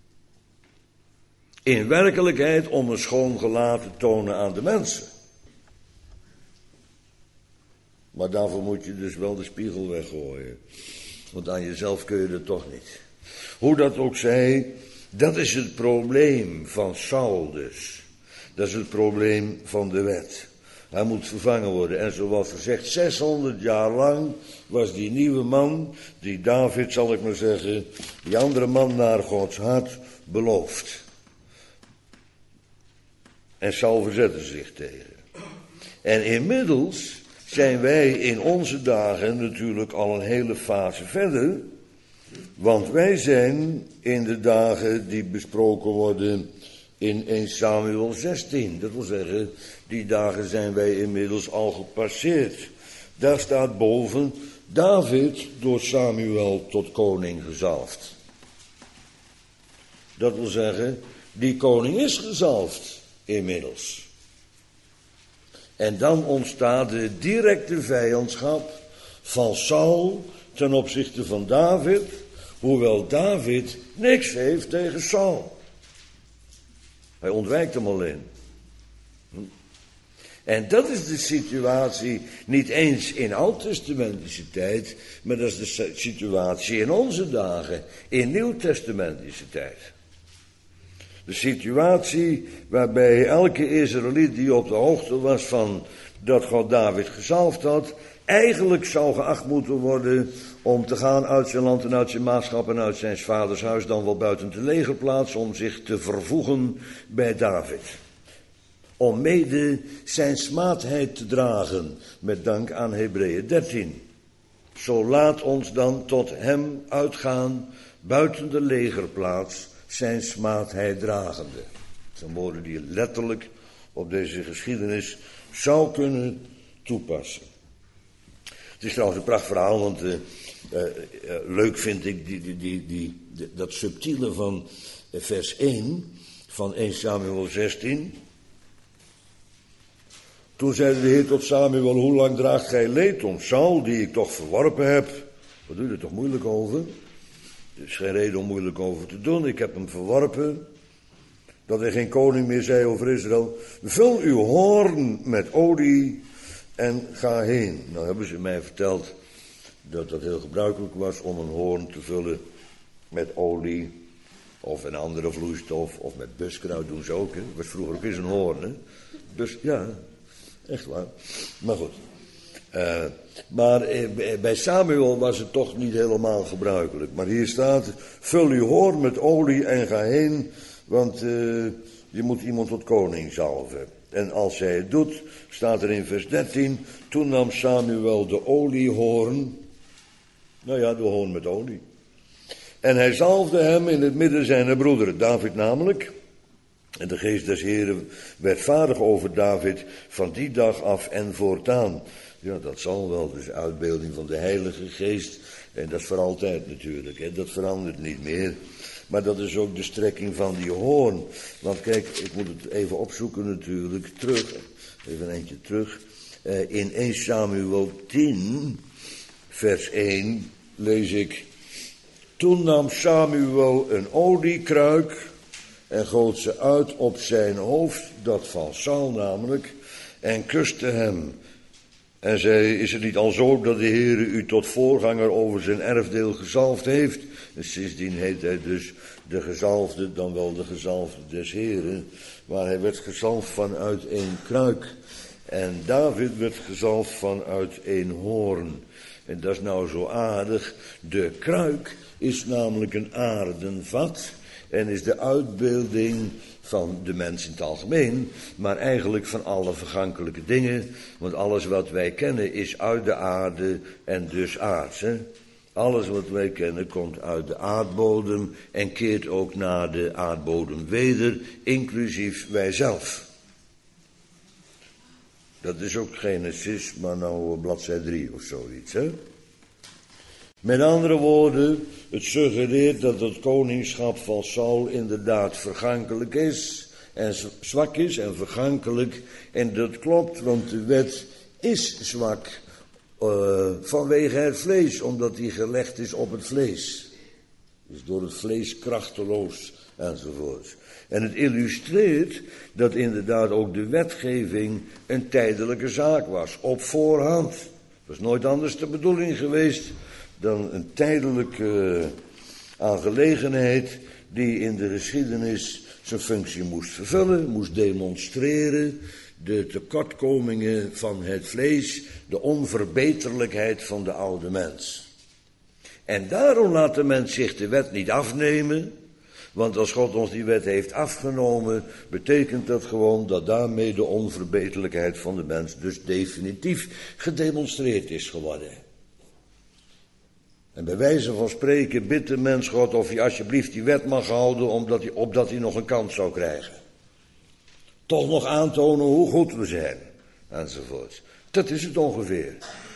In werkelijkheid om een schoon gelaat te tonen aan de mensen. Maar daarvoor moet je dus wel de spiegel weggooien. Want aan jezelf kun je dat toch niet. Hoe dat ook zij, dat is het probleem van Saul dus. Dat is het probleem van de wet. Hij moet vervangen worden. En zoals gezegd, zeshonderd jaar lang was die nieuwe man, die David zal ik maar zeggen, die andere man naar Gods hart beloofd. En Saul verzette zich tegen. En inmiddels zijn wij in onze dagen natuurlijk al een hele fase verder. Want wij zijn in de dagen die besproken worden in eerste Samuel zestien. Dat wil zeggen, die dagen zijn wij inmiddels al gepasseerd. Daar staat boven David door Samuel tot koning gezalfd. Dat wil zeggen, die koning is gezalfd inmiddels. En dan ontstaat de directe vijandschap van Saul ten opzichte van David, hoewel David niks heeft tegen Saul. Hij ontwijkt hem alleen. En dat is de situatie niet eens in oud-testamentische tijd, maar dat is de situatie in onze dagen, in nieuw-testamentische tijd. De situatie waarbij elke Israëliet die op de hoogte was van dat God David gezalfd had, eigenlijk zou geacht moeten worden om te gaan uit zijn land en uit zijn maatschap en uit zijn vaders huis, dan wel buiten de legerplaats, om zich te vervoegen bij David. Om mede zijn smaadheid te dragen, met dank aan Hebreeën dertien. zo laat ons dan tot hem uitgaan, buiten de legerplaats, zijn smaad hij dragende. Dat zijn woorden die je letterlijk op deze geschiedenis zou kunnen toepassen. Het is trouwens een prachtig verhaal, want uh, uh, uh, leuk vind ik die, die, die, die, die, dat subtiele van uh, vers één van eerste Samuel zestien. Toen zei de Heer tot Samuel, hoe lang draagt gij leed om Saul, die ik toch verworpen heb? Wat doe je er toch moeilijk over? Er is geen reden om moeilijk over te doen, ik heb hem verworpen. Dat hij geen koning meer zei over Israël. Vul uw hoorn met olie en ga heen. Nou hebben ze mij verteld dat dat heel gebruikelijk was om een hoorn te vullen met olie of een andere vloeistof of met buskruid doen ze ook. Hè. Dat was vroeger ook eens een hoorn. Hè. Dus ja, echt waar. Maar goed. Uh, maar eh, bij Samuel was het toch niet helemaal gebruikelijk. Maar hier staat, vul uw hoorn met olie en ga heen, want uh, je moet iemand tot koning zalven. En als hij het doet, staat er in vers dertien, toen nam Samuel de oliehoorn, nou ja, de hoorn met olie. En hij zalfde hem in het midden zijner broederen, David namelijk. En de geest des Heren werd vaardig over David van die dag af en voortaan. Ja, dat zal wel, dus uitbeelding van de Heilige Geest. En dat is voor altijd natuurlijk, hè. Dat verandert niet meer. Maar dat is ook de strekking van die hoorn. Want kijk, ik moet het even opzoeken natuurlijk, terug, even een eindje terug. Uh, in eerste Samuel tien, vers één, lees ik. Toen nam Samuel een oliekruik en goot ze uit op zijn hoofd, dat van Saul namelijk, en kuste hem. En zei, is het niet al zo dat de Heere u tot voorganger over zijn erfdeel gezalfd heeft? En sindsdien heet hij dus de gezalfde, dan wel de gezalfde des Heeren. Maar hij werd gezalfd vanuit één kruik. En David werd gezalfd vanuit één hoorn. En dat is nou zo aardig. De kruik is namelijk een aarden vat en is de uitbeelding van de mens in het algemeen, maar eigenlijk van alle vergankelijke dingen, want alles wat wij kennen is uit de aarde en dus aards. Hè? Alles wat wij kennen komt uit de aardbodem en keert ook naar de aardbodem weder, inclusief wijzelf. Dat is ook Genesis, maar nou bladzijde drie of zoiets, hè? Met andere woorden, het suggereert dat het koningschap van Saul inderdaad vergankelijk is en zwak is en vergankelijk. En dat klopt, want de wet is zwak uh, vanwege het vlees, omdat die gelegd is op het vlees. Dus door het vlees krachteloos enzovoort. En het illustreert dat inderdaad ook de wetgeving een tijdelijke zaak was, op voorhand. Dat is nooit anders de bedoeling geweest dan een tijdelijke aangelegenheid die in de geschiedenis zijn functie moest vervullen, moest demonstreren, de tekortkomingen van het vlees, de onverbeterlijkheid van de oude mens. En daarom laat de mens zich de wet niet afnemen, want als God ons die wet heeft afgenomen, betekent dat gewoon dat daarmee de onverbeterlijkheid van de mens dus definitief gedemonstreerd is geworden. En bij wijze van spreken bidt de mens God of hij alsjeblieft die wet mag houden, omdat hij, opdat hij nog een kans zou krijgen. Toch nog aantonen hoe goed we zijn, enzovoort. Dat is het ongeveer.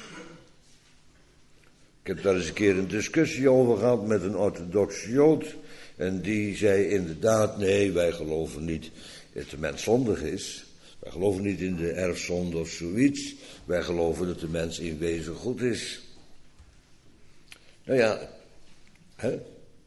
Ik heb daar eens een keer een discussie over gehad met een orthodoxe Jood. En die zei inderdaad, nee, wij geloven niet dat de mens zondig is. Wij geloven niet in de erfzonde of zoiets. Wij geloven dat de mens in wezen goed is. Nou ja, hè?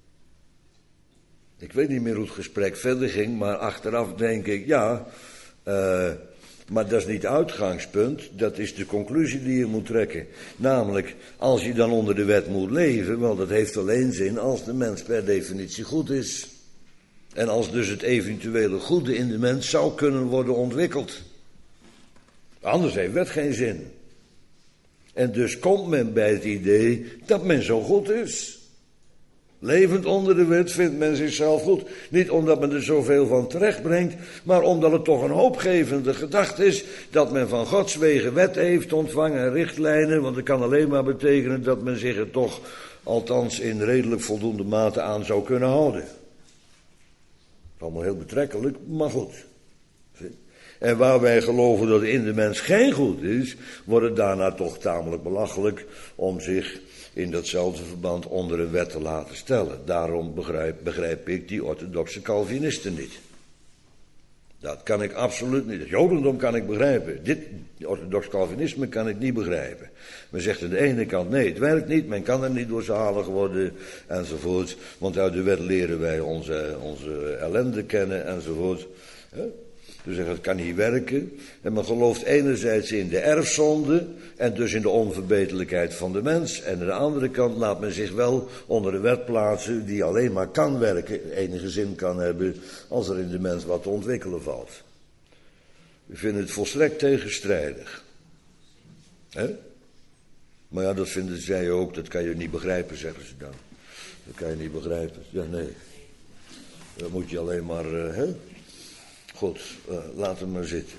Ik weet niet meer hoe het gesprek verder ging, maar achteraf denk ik, ja, uh, maar dat is niet het uitgangspunt, dat is de conclusie die je moet trekken. Namelijk, als je dan onder de wet moet leven, wel, dat heeft alleen zin als de mens per definitie goed is. En als dus het eventuele goede in de mens zou kunnen worden ontwikkeld. Anders heeft wet geen zin. En dus komt men bij het idee dat men zo goed is. Levend onder de wet vindt men zichzelf goed. Niet omdat men er zoveel van terecht brengt, maar omdat het toch een hoopgevende gedachte is dat men van Gods wegen wet heeft ontvangen en richtlijnen. Want het kan alleen maar betekenen dat men zich er toch, althans in redelijk voldoende mate, aan zou kunnen houden. Allemaal heel betrekkelijk, maar goed. En waar wij geloven dat in de mens geen goed is, wordt het daarna toch tamelijk belachelijk om zich in datzelfde verband onder een wet te laten stellen. Daarom begrijp, begrijp ik die orthodoxe Calvinisten niet. Dat kan ik absoluut niet. Het Jodendom kan ik begrijpen. Dit orthodox Calvinisme kan ik niet begrijpen. Men zegt aan de ene kant, nee, het werkt niet, men kan er niet door zalig worden, enzovoort. Want uit de wet leren wij onze, onze ellende kennen, enzovoort. Dus zeggen, het kan niet werken. En men gelooft enerzijds in de erfzonde en dus in de onverbeterlijkheid van de mens. En aan de andere kant laat men zich wel onder een wet plaatsen die alleen maar kan werken, enige zin kan hebben, als er in de mens wat te ontwikkelen valt. We vinden het volstrekt tegenstrijdig. Hè? Maar ja, dat vinden zij ook, dat kan je niet begrijpen, zeggen ze dan. Dat kan je niet begrijpen. Ja, nee. Dan moet je alleen maar, uh, hè? Goed, uh, laat hem maar zitten.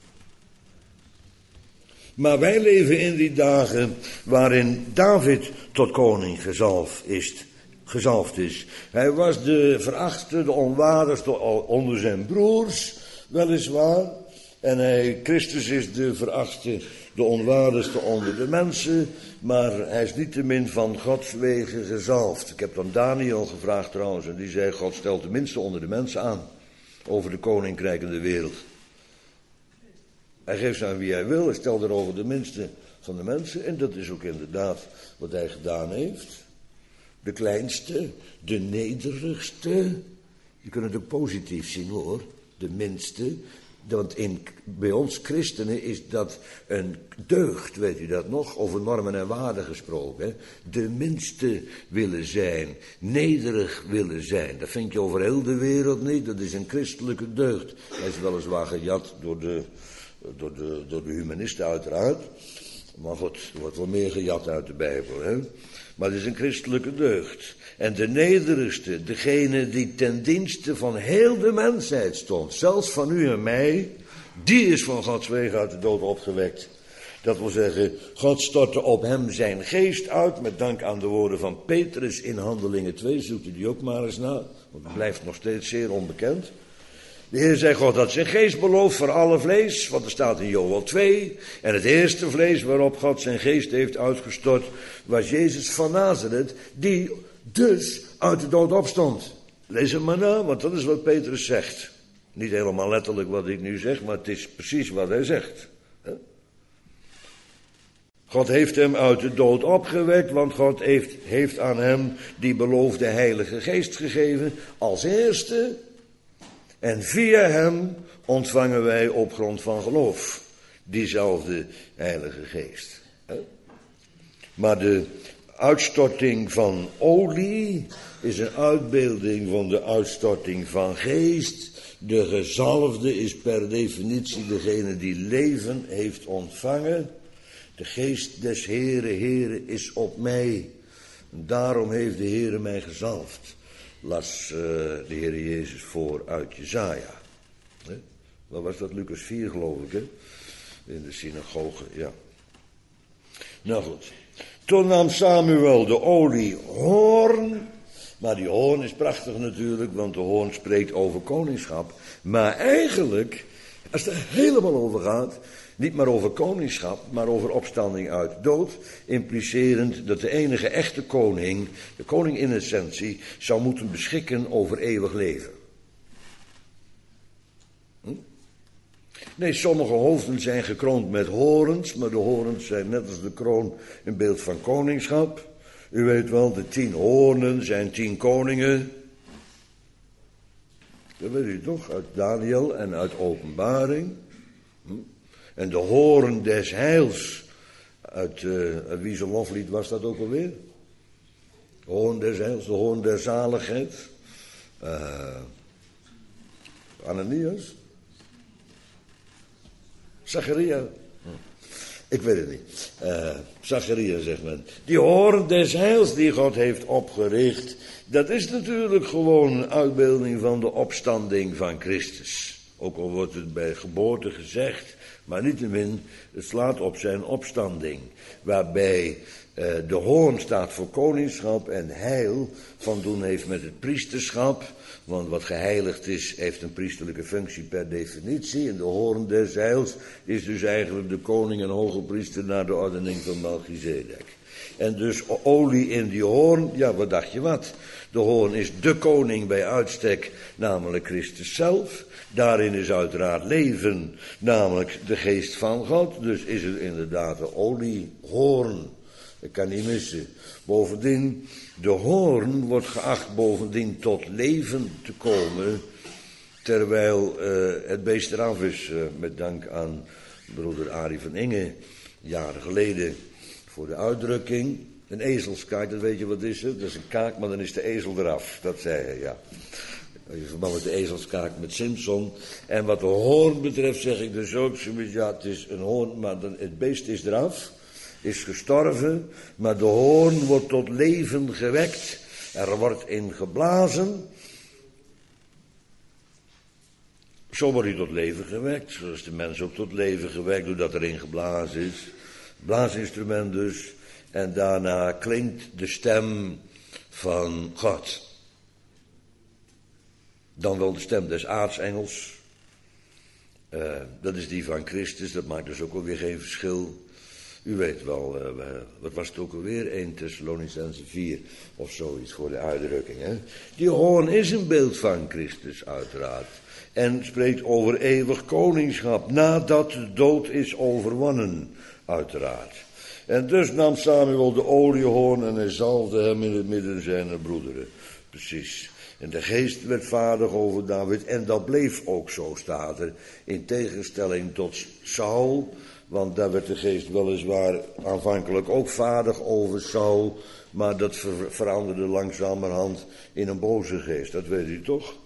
Maar wij leven in die dagen waarin David tot koning gezalfd is. Gezalfd is. Hij was de verachtste, de onwaardigste onder zijn broers, weliswaar. En hij, Christus is de verachtste, de onwaardigste onder de mensen. Maar hij is niettemin van Gods wegen gezalfd. Ik heb dan Daniel gevraagd trouwens, en die zei, God stelt de minste onder de mensen aan. Over de koninkrijk en de wereld. Hij geeft ze aan wie hij wil, hij stelt er over de minste van de mensen. En dat is ook inderdaad wat hij gedaan heeft. De kleinste, de nederigste. Je kunt het ook positief zien hoor, de minste. Want in, bij ons christenen is dat een deugd, weet u dat nog? Over normen en waarden gesproken. Hè? De minste willen zijn, nederig willen zijn. Dat vind je over heel de wereld niet, dat is een christelijke deugd. Hij is weliswaar gejat door de, door de, door de humanisten uiteraard. Maar goed, er wordt wel meer gejat uit de Bijbel. Hè? Maar het is een christelijke deugd. En de nederigste, degene die ten dienste van heel de mensheid stond, zelfs van u en mij, die is van Gods wegen uit de dood opgewekt. Dat wil zeggen, God stortte op hem zijn geest uit, met dank aan de woorden van Petrus in Handelingen twee, zoekt u die ook maar eens na, want het blijft nog steeds zeer onbekend. De Heer zei, God had zijn geest beloofd voor alle vlees, want er staat in Joël twee. En het eerste vlees waarop God zijn geest heeft uitgestort, was Jezus van Nazareth, die dus uit de dood opstond. Lees het maar na, want dat is wat Petrus zegt. Niet helemaal letterlijk wat ik nu zeg, maar het is precies wat hij zegt. God heeft hem uit de dood opgewekt, want God heeft, heeft aan hem die beloofde Heilige Geest gegeven als eerste. En via hem ontvangen wij op grond van geloof diezelfde Heilige Geest. Maar de uitstorting van olie is een uitbeelding van de uitstorting van geest. De gezalfde is per definitie degene die leven heeft ontvangen. De geest des Heere, Heere is op mij. En daarom heeft de Heere mij gezalfd. Las uh, de Heere Jezus voor uit Jesaja. Hè? Wat was dat? Lucas vier geloof ik, hè? In de synagoge, ja. Nou goed. Toen nam Samuel de olie hoorn. Maar die hoorn is prachtig natuurlijk, want de hoorn spreekt over koningschap. Maar eigenlijk, als het er helemaal over gaat, niet maar over koningschap, maar over opstanding uit dood, implicerend dat de enige echte koning, de koning in essentie, zou moeten beschikken over eeuwig leven. Hm? Nee, sommige hoofden zijn gekroond met horens, maar de horens zijn net als de kroon een beeld van koningschap. U weet wel, de tien hoornen zijn tien koningen. Dat weet u toch, uit Daniel en uit Openbaring. Hm? En de hoorn des heils, uit, uh, uit wie zijn loflied was dat ook alweer? De hoorn des heils, de hoorn der zaligheid. Uh, Ananias. Zacharia. Ik weet het niet. Uh, Zacharia zegt men. Die hoorn des heils die God heeft opgericht, dat is natuurlijk gewoon een uitbeelding van de opstanding van Christus. Ook al wordt het bij geboorte gezegd, maar niettemin, het slaat op zijn opstanding. Waarbij uh, de hoorn staat voor koningschap en heil van doen heeft met het priesterschap. Want wat geheiligd is, heeft een priesterlijke functie per definitie. En de hoorn des heils is dus eigenlijk de koning en hoge priester naar de ordening van Melchizedek. En dus olie in die hoorn, ja, wat dacht je wat? De hoorn is de koning bij uitstek, namelijk Christus zelf. Daarin is uiteraard leven, namelijk de geest van God. Dus is het inderdaad de oliehoorn. Dat kan niet missen. Bovendien, de hoorn wordt geacht bovendien tot leven te komen, terwijl uh, het beest eraf is, uh, met dank aan broeder Arie van Inge, jaren geleden, voor de uitdrukking. Een ezelskaak, dat weet je wat is het? Dat is een kaak, maar dan is de ezel eraf. Dat zei hij, ja. In verband met de ezelskaak met Simpson. En wat de hoorn betreft zeg ik dus ook, ja, het is een hoorn, maar dan, het beest is eraf. Is gestorven, maar de hoorn wordt tot leven gewekt. Er wordt in geblazen. Zo wordt hij tot leven gewekt, zoals de mens ook tot leven gewekt, doordat erin geblazen is. Blaasinstrument dus. En daarna klinkt de stem van God. Dan wel de stem des aartsengels. Uh, dat is die van Christus, dat maakt dus ook alweer geen verschil. U weet wel, uh, wat was het ook alweer? Eerste Thessalonicenzen vier of zoiets voor de uitdrukking. Hè? Die hoorn is een beeld van Christus uiteraard. En spreekt over eeuwig koningschap, nadat de dood is overwonnen, uiteraard. En dus nam Samuel de oliehoorn en hij zalfde hem in het midden zijner broederen. Precies. En de geest werd vaardig over David en dat bleef ook zo, staat er. In tegenstelling tot Saul, want daar werd de geest weliswaar aanvankelijk ook vaardig over Saul, maar dat ver- veranderde langzamerhand in een boze geest, dat weet u toch?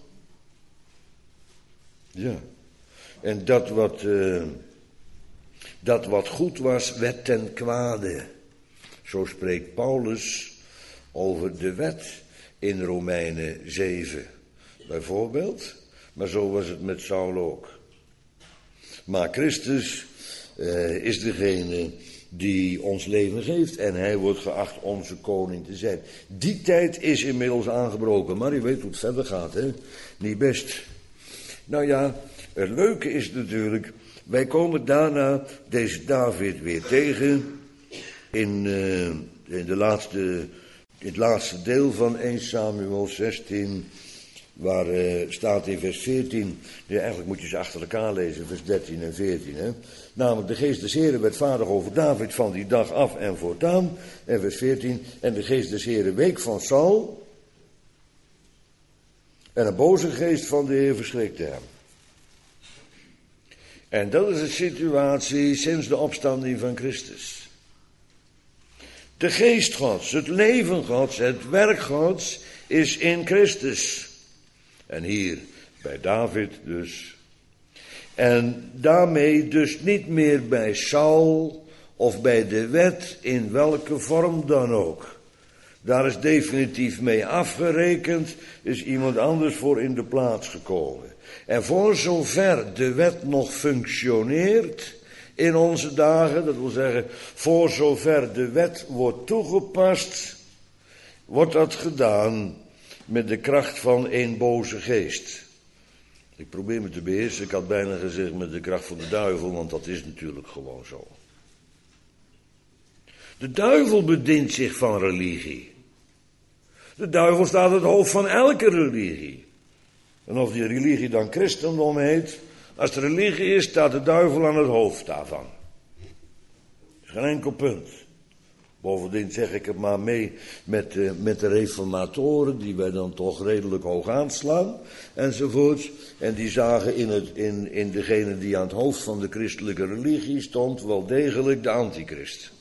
Ja. En dat wat, uh, dat wat goed was, werd ten kwade. Zo spreekt Paulus over de wet in Romeinen zeven, bijvoorbeeld. Maar zo was het met Saul ook. Maar Christus uh, is degene die ons leven geeft en hij wordt geacht onze koning te zijn. Die tijd is inmiddels aangebroken, maar u weet hoe het verder gaat, hè? Niet best. Nou ja, het leuke is natuurlijk, wij komen daarna deze David weer tegen in, uh, in, de laatste, in het laatste deel van eerste Samuel zestien, waar uh, staat in vers veertien, ja, eigenlijk moet je ze achter elkaar lezen, vers dertien en veertien. Hè? Namelijk, de geest des Heren werd vaardig over David van die dag af en voortaan. En vers veertien, en de geest des Heren week van Saul. En een boze geest van de Heer verschrikte hem. En dat is de situatie sinds de opstanding van Christus. De geest Gods, het leven Gods, het werk Gods is in Christus. En hier bij David dus. En daarmee dus niet meer bij Saul of bij de wet in welke vorm dan ook. Daar is definitief mee afgerekend, is iemand anders voor in de plaats gekomen. En voor zover de wet nog functioneert in onze dagen, dat wil zeggen, voor zover de wet wordt toegepast, wordt dat gedaan met de kracht van een boze geest. Ik probeer me te beheersen, ik had bijna gezegd met de kracht van de duivel, want dat is natuurlijk gewoon zo. De duivel bedient zich van religie. De duivel staat aan het hoofd van elke religie. En of die religie dan christendom heet, als het religie is, staat de duivel aan het hoofd daarvan. Dat is geen enkel punt. Bovendien zeg ik het maar mee met, uh, met de reformatoren, die wij dan toch redelijk hoog aanslaan, enzovoorts. En die zagen in, het, in, in degene die aan het hoofd van de christelijke religie stond, wel degelijk de antichrist.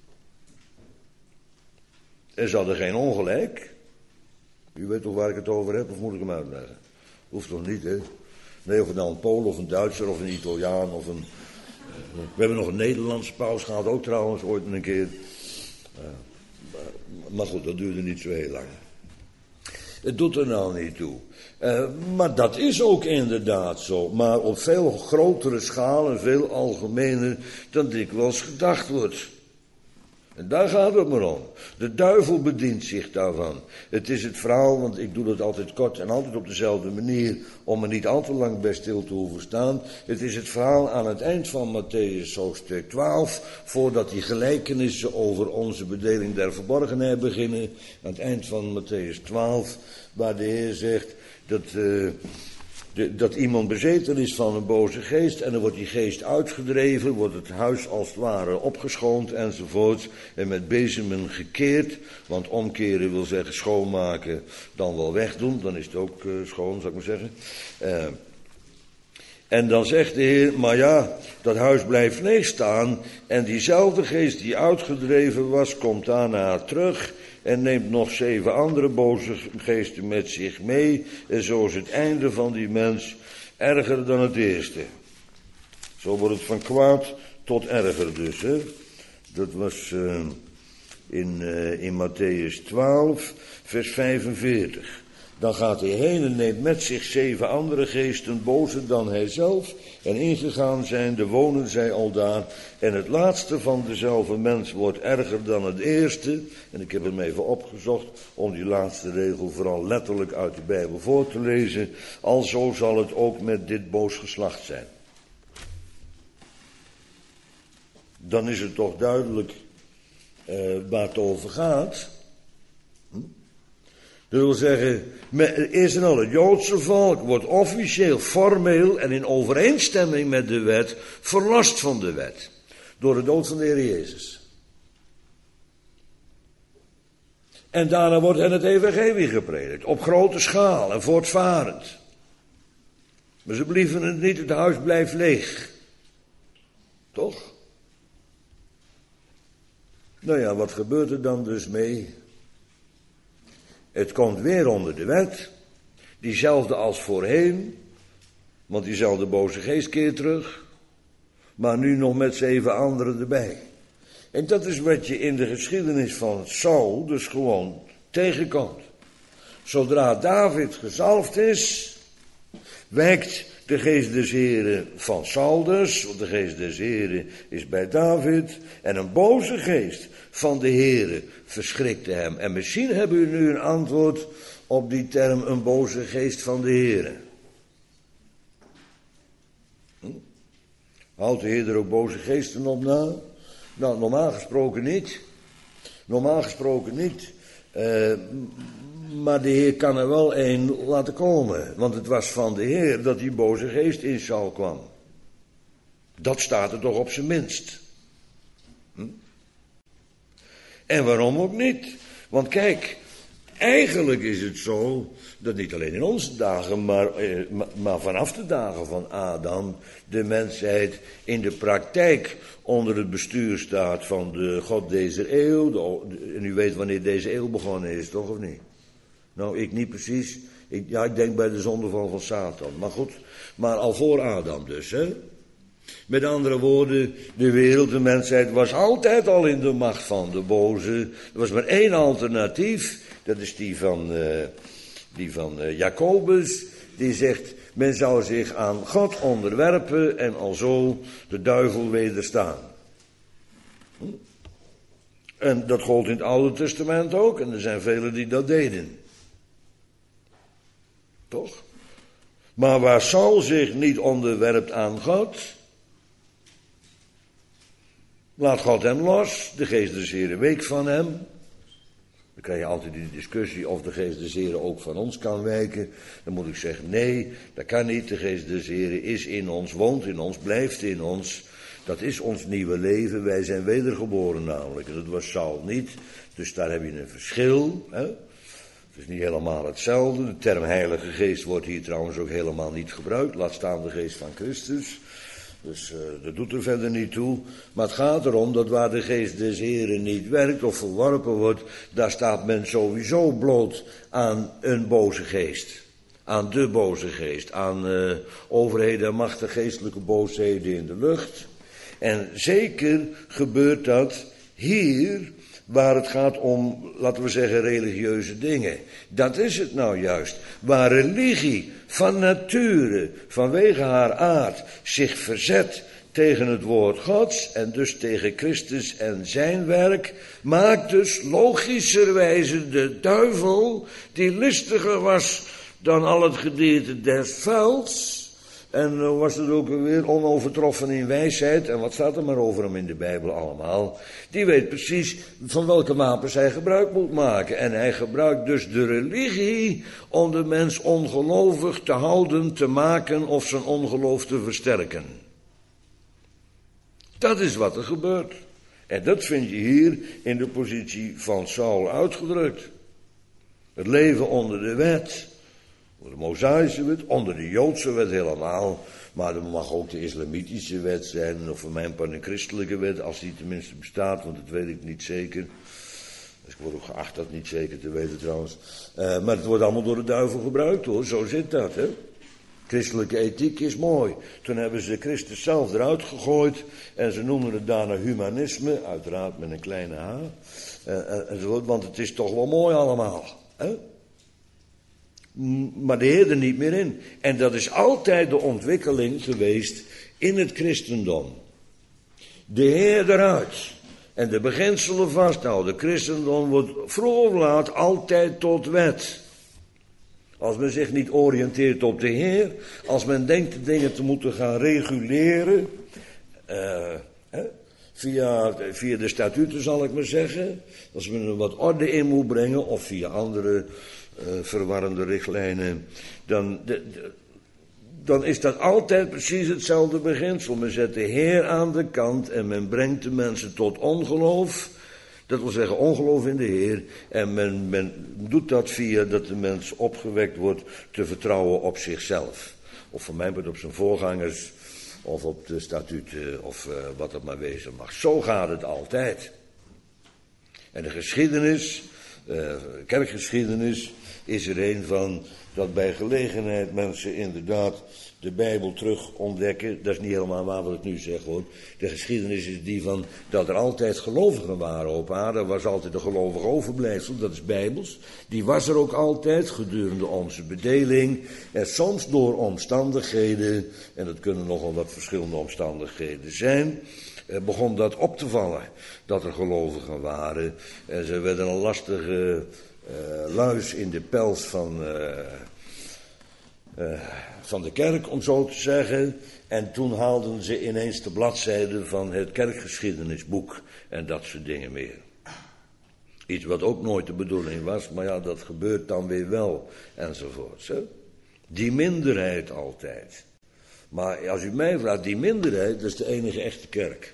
En ze hadden geen ongelijk. U weet toch waar ik het over heb, of moet ik hem uitleggen? Hoeft toch niet, hè? Nee, of het nou een Pool of een Duitser of een Italiaan of een We hebben nog een Nederlandse paus gehad, ook trouwens, ooit een keer. Uh, maar goed, dat duurde niet zo heel lang. Het doet er nou niet toe. Uh, maar dat is ook inderdaad zo. Maar op veel grotere schaal en veel algemener dan dikwijls gedacht wordt. En daar gaat het maar om. De duivel bedient zich daarvan. Het is het verhaal, want ik doe dat altijd kort en altijd op dezelfde manier, om er niet al te lang bij stil te hoeven staan. Het is het verhaal aan het eind van Mattheüs hoofdstuk twaalf, voordat die gelijkenissen over onze bedeling der verborgenheid beginnen. Aan het eind van Mattheüs twaalf, waar de Heer zegt dat... Uh, De, dat iemand bezeten is van een boze geest en dan wordt die geest uitgedreven, wordt het huis als het ware opgeschoond enzovoort en met bezemen gekeerd, want omkeren wil zeggen schoonmaken, dan wel wegdoen, dan is het ook uh, schoon, zou ik maar zeggen. Uh, en dan zegt de Heer, maar ja, dat huis blijft leeg staan en diezelfde geest die uitgedreven was, komt daarna terug en neemt nog zeven andere boze geesten met zich mee. En zo is het einde van die mens erger dan het eerste. Zo wordt het van kwaad tot erger dus. Hè? Dat was uh, in, uh, in Mattheüs twaalf, vers vijfenveertig. Dan gaat hij heen en neemt met zich zeven andere geesten, bozer dan hij zelf. En ingegaan zijnde wonen zij aldaar. En het laatste van dezelfde mens wordt erger dan het eerste. En ik heb hem even opgezocht om die laatste regel vooral letterlijk uit de Bijbel voor te lezen. Alzo zal het ook met dit boos geslacht zijn. Dan is het toch duidelijk uh, waar het over gaat. Hm? Dat wil zeggen, eerst en al het Joodse volk wordt officieel, formeel en in overeenstemming met de wet verlost van de wet. Door de dood van de Heer Jezus. En daarna wordt hen het evangelie gepredikt. Op grote schaal en voortvarend. Maar ze blieven het niet, het huis blijft leeg. Toch? Nou ja, wat gebeurt er dan dus mee? Het komt weer onder de wet, diezelfde als voorheen, want diezelfde boze geest keert terug, maar nu nog met zeven anderen erbij. En dat is wat je in de geschiedenis van Saul dus gewoon tegenkomt. Zodra David gezalfd is, wijkt de geest des Heren van Saul dus, want de geest des Heren is bij David, en een boze geest van de Heere verschrikte hem. En misschien hebben u nu een antwoord op die term, een boze geest van de Heere. Hm? Houdt de Heer er ook boze geesten op na? Nou, normaal gesproken niet. Normaal gesproken niet. Uh, maar de Heer kan er wel een laten komen. Want het was van de Heer dat die boze geest in Saul kwam. Dat staat er toch op zijn minst. Hm? En waarom ook niet? Want kijk, eigenlijk is het zo dat niet alleen in onze dagen, maar, eh, maar vanaf de dagen van Adam de mensheid in de praktijk onder het bestuur staat van de God deze eeuw. De, en u weet wanneer deze eeuw begonnen is, toch of niet? Nou, ik niet precies. Ik, ja, ik denk bij de zondeval van Satan. Maar goed, maar al voor Adam dus, hè. Met andere woorden, de wereld, de mensheid was altijd al in de macht van de boze. Er was maar één alternatief, dat is die van, uh, die van uh, Jacobus. Die zegt, men zou zich aan God onderwerpen en alzo de duivel wederstaan. Hm? En dat gold in het Oude Testament ook, en er zijn velen die dat deden. Toch? Maar waar Saul zich niet onderwerpt aan God, laat God hem los, de geest des Heren week van hem. Dan krijg je altijd die discussie of de geest des Heren ook van ons kan wijken. Dan moet ik zeggen, nee, dat kan niet. De geest des Heren is in ons, woont in ons, blijft in ons. Dat is ons nieuwe leven. Wij zijn wedergeboren namelijk. En dat was Saul niet. Dus daar heb je een verschil. Hè? Het is niet helemaal hetzelfde. De term Heilige Geest wordt hier trouwens ook helemaal niet gebruikt. Laat staan de geest van Christus. Dus uh, dat doet er verder niet toe. Maar het gaat erom dat waar de geest des Heren niet werkt of verworpen wordt, daar staat men sowieso bloot aan een boze geest. Aan de boze geest. Aan uh, overheden en machten, geestelijke boosheden in de lucht. En zeker gebeurt dat hier, waar het gaat om, laten we zeggen, religieuze dingen. Dat is het nou juist. Waar religie van nature, vanwege haar aard, zich verzet tegen het woord Gods en dus tegen Christus en zijn werk, maakt dus logischerwijze de duivel, die listiger was dan al het gedierte des velds, en uh, was het ook weer onovertroffen in wijsheid, en wat staat er maar over hem in de Bijbel allemaal, die weet precies van welke wapens hij gebruik moet maken. En hij gebruikt dus de religie om de mens ongelovig te houden, te maken of zijn ongeloof te versterken. Dat is wat er gebeurt. En dat vind je hier in de positie van Saul uitgedrukt. Het leven onder de wet, onder de Mosaïsche wet, onder de Joodse wet helemaal. Maar er mag ook de islamitische wet zijn, of voor mijn part een christelijke wet, als die tenminste bestaat, want dat weet ik niet zeker. Dus ik word ook geacht dat niet zeker te weten trouwens. Uh, maar het wordt allemaal door de duivel gebruikt hoor, zo zit dat hè. Christelijke ethiek is mooi. Toen hebben ze Christus zelf eruit gegooid en ze noemen het daarna humanisme, uiteraard met een kleine h. Uh, enzovoort, want het is toch wel mooi allemaal. Hè? Maar de Heer er niet meer in. En dat is altijd de ontwikkeling geweest in het christendom. De Heer eruit. En de beginselen vasthouden. Het christendom wordt vroeg of laat altijd tot wet. Als men zich niet oriënteert op de Heer, als men denkt de dingen te moeten gaan reguleren, uh, hè, via, via de statuten zal ik maar zeggen, als men er wat orde in moet brengen, of via andere uh, verwarrende richtlijnen, dan, de, de, dan is dat altijd precies hetzelfde beginsel. Men zet de Heer aan de kant en men brengt de mensen tot ongeloof. Dat wil zeggen ongeloof in de Heer. En men, men doet dat via dat de mens opgewekt wordt te vertrouwen op zichzelf. Of voor mij op zijn voorgangers. Of op de statuten. Of uh, wat het maar wezen mag. Zo gaat het altijd. En de geschiedenis. Uh, kerkgeschiedenis. Is er een van dat bij gelegenheid mensen inderdaad de Bijbel terug ontdekken. Dat is niet helemaal waar wat ik nu zeg hoor. De geschiedenis is die van dat er altijd gelovigen waren op aarde. Er was altijd een gelovig overblijfsel, dat is Bijbels. Die was er ook altijd gedurende onze bedeling. En soms door omstandigheden, en dat kunnen nogal wat verschillende omstandigheden zijn, begon dat op te vallen. Dat er gelovigen waren. En ze werden een lastige uh, luis in de pels van... Uh, Uh, van de kerk, om zo te zeggen. En toen haalden ze ineens de bladzijden van het kerkgeschiedenisboek en dat soort dingen meer. Iets wat ook nooit de bedoeling was, maar ja, dat gebeurt dan weer wel, enzovoorts. Hè? Die minderheid altijd. Maar als u mij vraagt, die minderheid, dat is de enige echte kerk.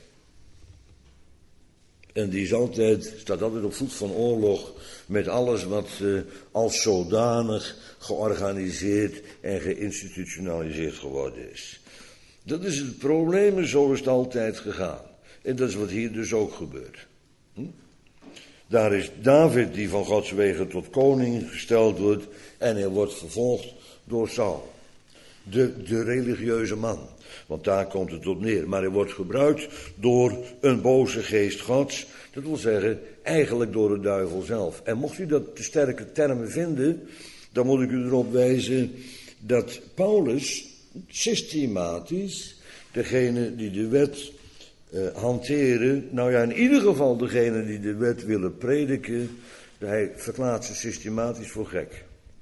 En die is altijd, staat altijd op voet van oorlog met alles wat uh, als zodanig georganiseerd en geïnstitutionaliseerd geworden is. Dat is het probleem en zo is het altijd gegaan. En dat is wat hier dus ook gebeurt. Hm? Daar is David die van Gods wegen tot koning gesteld wordt en hij wordt vervolgd door Saul. De, de religieuze man. Want daar komt het op neer. Maar hij wordt gebruikt door een boze geest Gods. Dat wil zeggen, eigenlijk door de duivel zelf. En mocht u dat te sterke termen vinden, dan moet ik u erop wijzen dat Paulus systematisch degene die de wet uh, hanteren, nou ja, in ieder geval degene die de wet willen prediken, hij verklaart ze systematisch voor gek.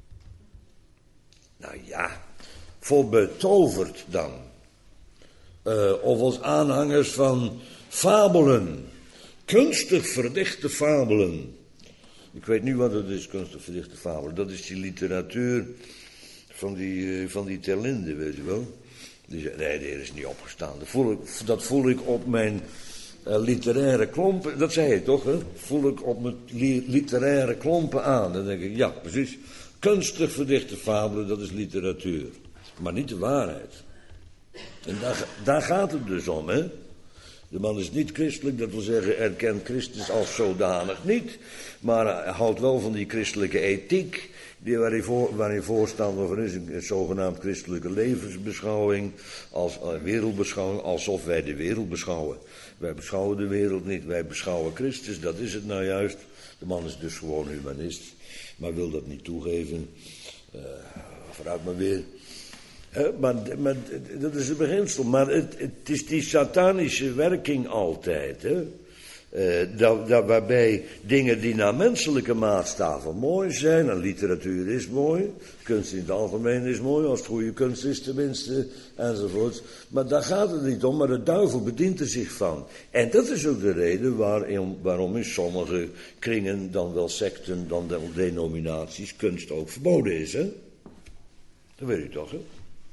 Nou ja, voor betoverd dan. Uh, of als aanhangers van fabelen. Kunstig verdichte fabelen. Ik weet nu wat het is, kunstig verdichte fabelen. Dat is die literatuur van die, uh, van die Terlinde, weet je wel. Die zei, nee, de Heer is niet opgestaan. Dat voel ik, dat voel ik op mijn uh, literaire klompen. Dat zei je toch, hè? Voel ik op mijn li- literaire klompen aan. Dan denk ik, ja, precies. Kunstig verdichte fabelen, dat is literatuur. Maar niet de waarheid. En daar, daar gaat het dus om, hè. De man is niet christelijk, dat wil zeggen, erkent Christus als zodanig niet. Maar hij houdt wel van die christelijke ethiek, die waar hij, voor, waar hij voorstander van is, een, een zogenaamd christelijke levensbeschouwing, als uh, wereldbeschouwing, alsof wij de wereld beschouwen. Wij beschouwen de wereld niet, wij beschouwen Christus, dat is het nou juist. De man is dus gewoon humanist, maar wil dat niet toegeven. Uh, vooruit maar weer. He, maar, maar dat is het beginsel. Maar het, het is die satanische werking altijd. Hè? Uh, dat, dat waarbij dingen die naar menselijke maatstaven mooi zijn. En literatuur is mooi. Kunst in het algemeen is mooi. Als het goede kunst is tenminste. Enzovoort. Maar daar gaat het niet om. Maar de duivel bedient er zich van. En dat is ook de reden waarom, waarom in sommige kringen, dan wel secten, dan wel denominaties, kunst ook verboden is. Hè? Dat weet u toch, hè?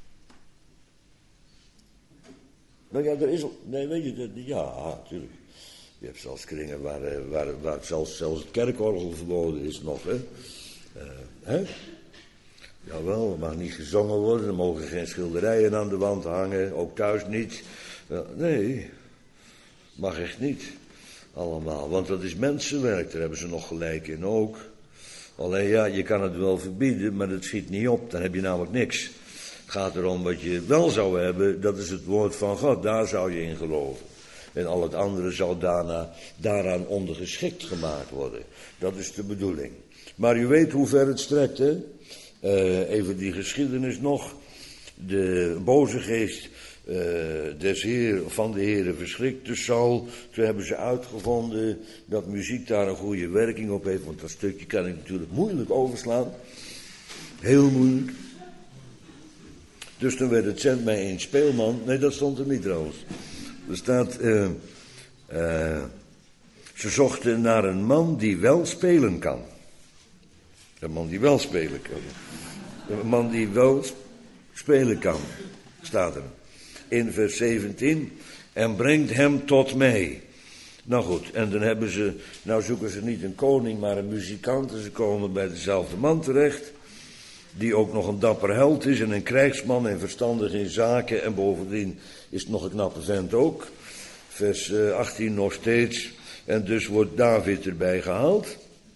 Nou ja, er is... Nee, weet je, dat, ja, natuurlijk. Je hebt zelfs kringen waar, waar, waar zelfs, zelfs het kerkorgel verboden is nog, hè. Uh, hè? Jawel, er mag niet gezongen worden, er mogen geen schilderijen aan de wand hangen, ook thuis niet. Uh, nee, mag echt niet, allemaal, want dat is mensenwerk, daar hebben ze nog gelijk in ook. Alleen ja, je kan het wel verbieden, maar dat schiet niet op, dan heb je namelijk niks. Het gaat erom wat je wel zou hebben, dat is het woord van God, daar zou je in geloven. En al het andere zou daarna, daaraan ondergeschikt gemaakt worden. Dat is de bedoeling. Maar u weet hoe ver het strekt, hè? Uh, even die geschiedenis nog. De boze geest uh, des Heer, van de Heere verschrikte Saul. Toen hebben ze uitgevonden dat muziek daar een goede werking op heeft. Want dat stukje kan ik natuurlijk moeilijk overslaan. Heel moeilijk. Dus toen werd het zend mij een speelman. Nee, dat stond er niet trouwens. Er staat, uh, uh, ze zochten naar een man die wel spelen kan. Een man die wel spelen kan. Een man die wel spelen kan, staat er. In vers zeventien. En brengt hem tot mij. Nou goed, en dan hebben ze, nou zoeken ze niet een koning, maar een muzikant. En ze komen bij dezelfde man terecht. Die ook nog een dapper held is en een krijgsman en verstandig in zaken. En bovendien is het nog een knappe vent ook. Vers achttien nog steeds. En dus wordt David erbij gehaald.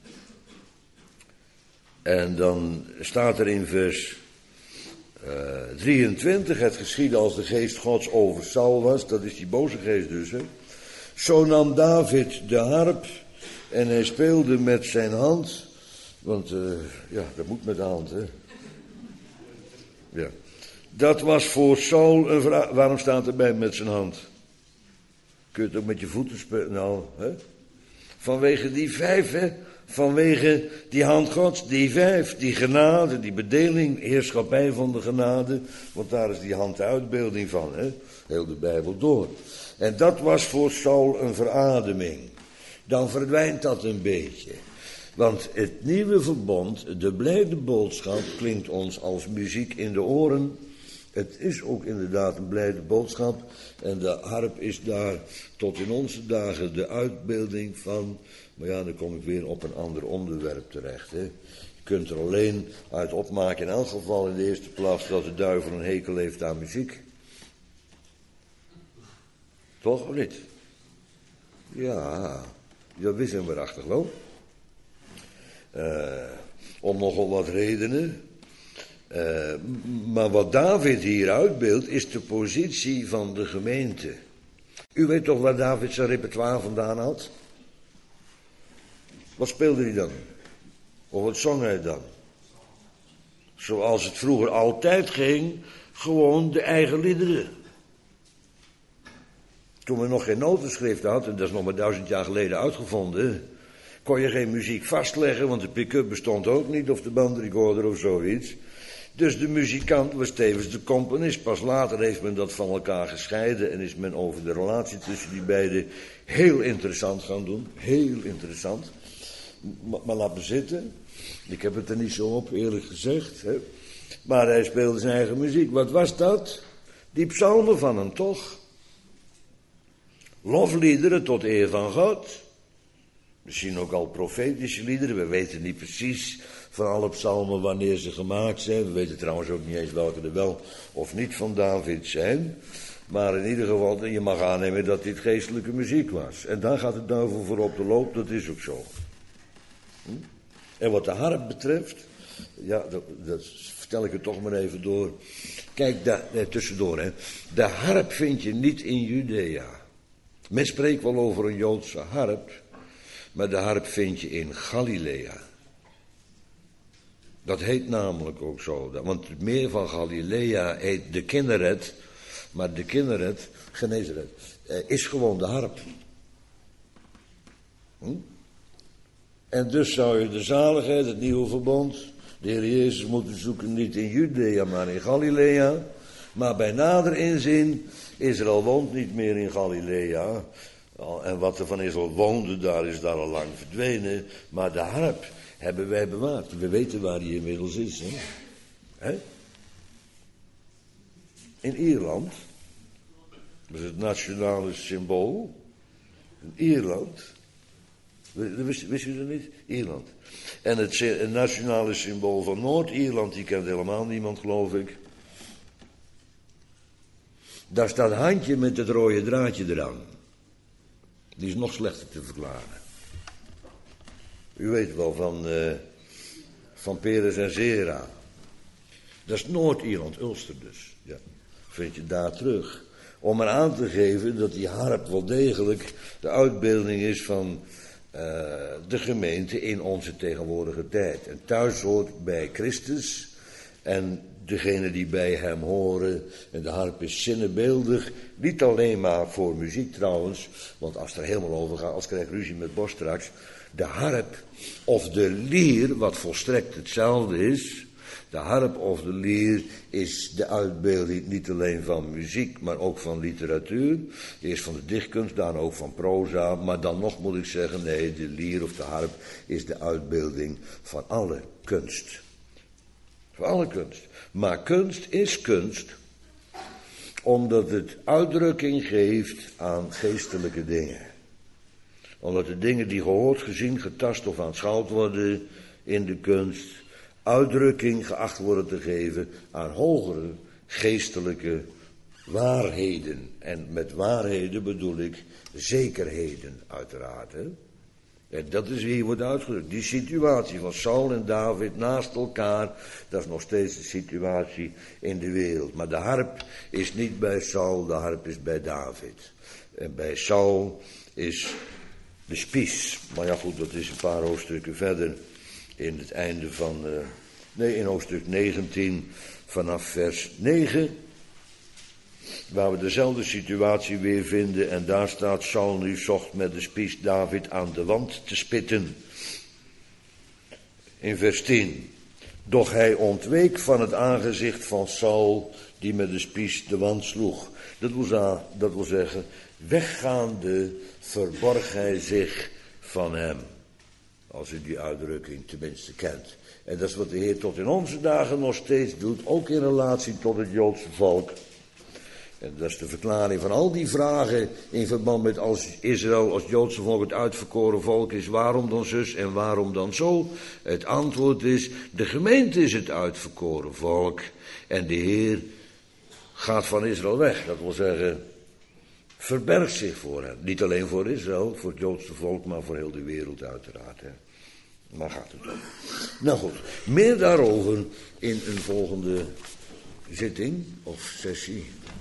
En dan staat er in vers uh, drieëntwintig. Het geschiedde als de geest Gods over Saul was. Dat is die boze geest dus. Hè. Zo nam David de harp. En hij speelde met zijn hand. Want uh, ja, dat moet met de hand, hè. Ja. Dat was voor Saul een vraag. Waarom staat erbij met zijn hand? Kun je het ook met je voeten spelen? Nou, hè? Vanwege die vijf, hè? Vanwege die hand Gods, die vijf, die genade, die bedeling, heerschappij van de genade. Want daar is die hand de uitbeelding van, hè? Heel de Bijbel door. En dat was voor Saul een verademing. Dan verdwijnt dat een beetje. Want het nieuwe verbond, de blijde boodschap, klinkt ons als muziek in de oren. Het is ook inderdaad een blijde boodschap. En de harp is daar tot in onze dagen de uitbeelding van. Maar ja, dan kom ik weer op een ander onderwerp terecht. Hè. Je kunt er alleen uit opmaken, in elk geval in de eerste plaats, dat de duivel een hekel heeft aan muziek. Toch of niet? Ja, dat wisten we waarachtig wel. Uh, om nogal wat redenen. Uh, maar wat David hier uitbeeldt is de positie van de gemeente. U weet toch waar David zijn repertoire vandaan had? Wat speelde hij dan? Of wat zong hij dan? Zoals het vroeger altijd ging, gewoon de eigen liederen. Toen we nog geen notenschrift hadden, en dat is nog maar duizend jaar geleden uitgevonden, kon je geen muziek vastleggen, want de pick-up bestond ook niet, of de bandrecorder of zoiets. Dus de muzikant was tevens de componist. Pas later heeft men dat van elkaar gescheiden en is men over de relatie tussen die beiden heel interessant gaan doen. Heel interessant. Maar, maar laat me zitten. Ik heb het er niet zo op, eerlijk gezegd. Hè. Maar hij speelde zijn eigen muziek. Wat was dat? Die psalmen van hem, toch? Lofliederen tot eer van God. Misschien ook al profetische liederen. We weten niet precies van alle psalmen wanneer ze gemaakt zijn. We weten trouwens ook niet eens welke er wel of niet van David zijn. Maar in ieder geval, je mag aannemen dat dit geestelijke muziek was. En daar gaat de duivel voor op de loop, dat is ook zo. Hm? En wat de harp betreft, Ja, dat, dat vertel ik het toch maar even door. Kijk, daar, nee, tussendoor, hè. De harp vind je niet in Judea. Men spreekt wel over een Joodse harp, maar de harp vind je in Galilea. Dat heet namelijk ook zo, want het meer van Galilea heet de Kinneret, maar de Kinneret, Genezeret, is gewoon de harp. Hm? En dus zou je de zaligheid, het nieuwe verbond, de Heer Jezus moeten zoeken niet in Judea, maar in Galilea. Maar bij nader inzien, Israël woont niet meer in Galilea. En wat er van Israël woonde, daar is daar al lang verdwenen. Maar de harp hebben wij bewaard. We weten waar die inmiddels is. Hè? Hè? In Ierland. Dat is het nationale symbool. In Ierland. Wist, wist u dat niet? Ierland. En het, het nationale symbool van Noord-Ierland, die kent helemaal niemand, geloof ik. Daar staat een handje met het rode draadje eraan. Die is nog slechter te verklaren. U weet wel van, uh, van Peres en Zera. Dat is Noord-Ierland, Ulster dus. Ja. Vind je daar terug. Om er aan te geven dat die harp wel degelijk de uitbeelding is van uh, de gemeente in onze tegenwoordige tijd. En thuis hoort bij Christus en degene die bij hem horen. En de harp is zinnebeeldig. Niet alleen maar voor muziek trouwens. Want als het er helemaal over gaat, als krijg ik ruzie met Bos straks. De harp of de lier, wat volstrekt hetzelfde is. De harp of de lier is de uitbeelding niet alleen van muziek, maar ook van literatuur. Eerst van de dichtkunst, dan ook van proza. Maar dan nog moet ik zeggen, nee, de lier of de harp is de uitbeelding van alle kunst. Van alle kunst. Maar kunst is kunst, omdat het uitdrukking geeft aan geestelijke dingen. Omdat de dingen die gehoord, gezien, getast of aanschouwd worden in de kunst, uitdrukking geacht worden te geven aan hogere geestelijke waarheden. En met waarheden bedoel ik zekerheden uiteraard. Hè? En dat is hier wordt uitgedrukt. Die situatie van Saul en David naast elkaar, dat is nog steeds de situatie in de wereld. Maar de harp is niet bij Saul, de harp is bij David. En bij Saul is de spies. Maar ja goed, dat is een paar hoofdstukken verder in het einde van, uh, nee in hoofdstuk negentien vanaf vers negen. Waar we dezelfde situatie weer vinden. En daar staat: Saul nu zocht met de spies David aan de wand te spitten. In vers tien. Doch hij ontweek van het aangezicht van Saul, die met de spies de wand sloeg. Dat wil, za- dat wil zeggen, weggaande verborg hij zich van hem. Als u die uitdrukking tenminste kent. En dat is wat de Heer tot in onze dagen nog steeds doet, ook in relatie tot het Joodse volk. En dat is de verklaring van al die vragen in verband met als Israël, als Joodse volk het uitverkoren volk is, waarom dan zus en waarom dan zo? Het antwoord is, de gemeente is het uitverkoren volk en de Heer gaat van Israël weg. Dat wil zeggen, verbergt zich voor hen. Niet alleen voor Israël, voor het Joodse volk, maar voor heel de wereld uiteraard. Hè. Daar gaat het om. Nou goed, meer daarover in een volgende zitting of sessie.